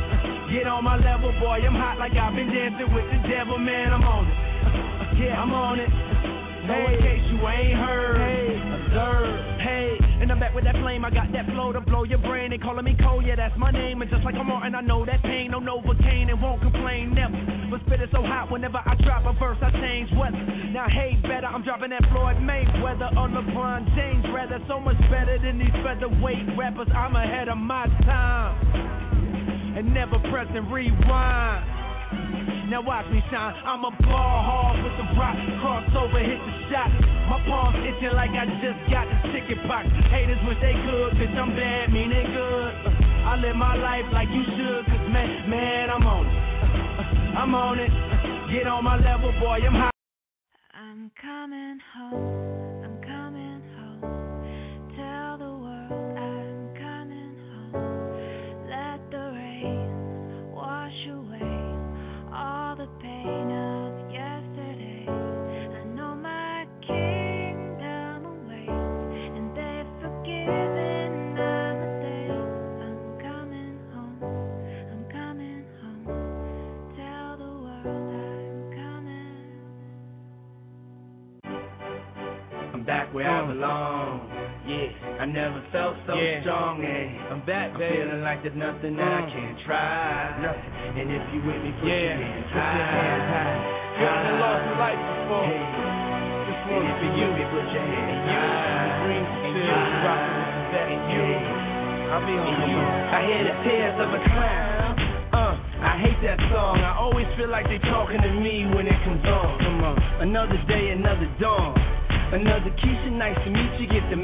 Get on my level, boy, I'm hot like I've been dancing with the devil, man, I'm on it. Yeah, I'm on it. So in case you ain't heard, observe, hey. And I'm back with that flame, I got that flow to blow your brain. They calling me Cole, yeah, that's my name. And just like I'm Martin, I know that pain. No Novocaine and won't complain, never. But spit it so hot, whenever I drop a verse, I change weather. Now, hey, better, I'm dropping that Floyd Mayweather or LeBron James, rather. So much better than these featherweight rappers, I'm ahead of my time. And never pressing rewind. Now watch me shine, I'm a ball hard with the rock, crossover, hit the shot. My palms itching like I just got the chicken pox. Haters wish they could, cause I'm bad, meaning good. I live my life like you should, cause man, I'm on it. I'm on it, get on my level, boy, I'm hot. I'm coming home, I'm coming home. Tell the world I'm coming home. Let the rain wash away all the pain of yesterday. I know my kingdom awaits, and they've forgiven my mistakes. I'm coming home, I'm coming home. Tell the world I'm coming. I'm back where I belong. Yeah, I never felt so strong. I'm back, baby. I'm feeling like there's nothing that I can't try. Nothing. And if you with me, put your hands high. You haven't lost your life before. Hey. And if you with me, put your hands high. And you rockin' with the best. And you, I'll be on you. I hear the tears of a clown. I hate that song. I always feel like they talking to me when it comes on. Come on, another day, another dawn. Another Keisha, nice to meet you. Get the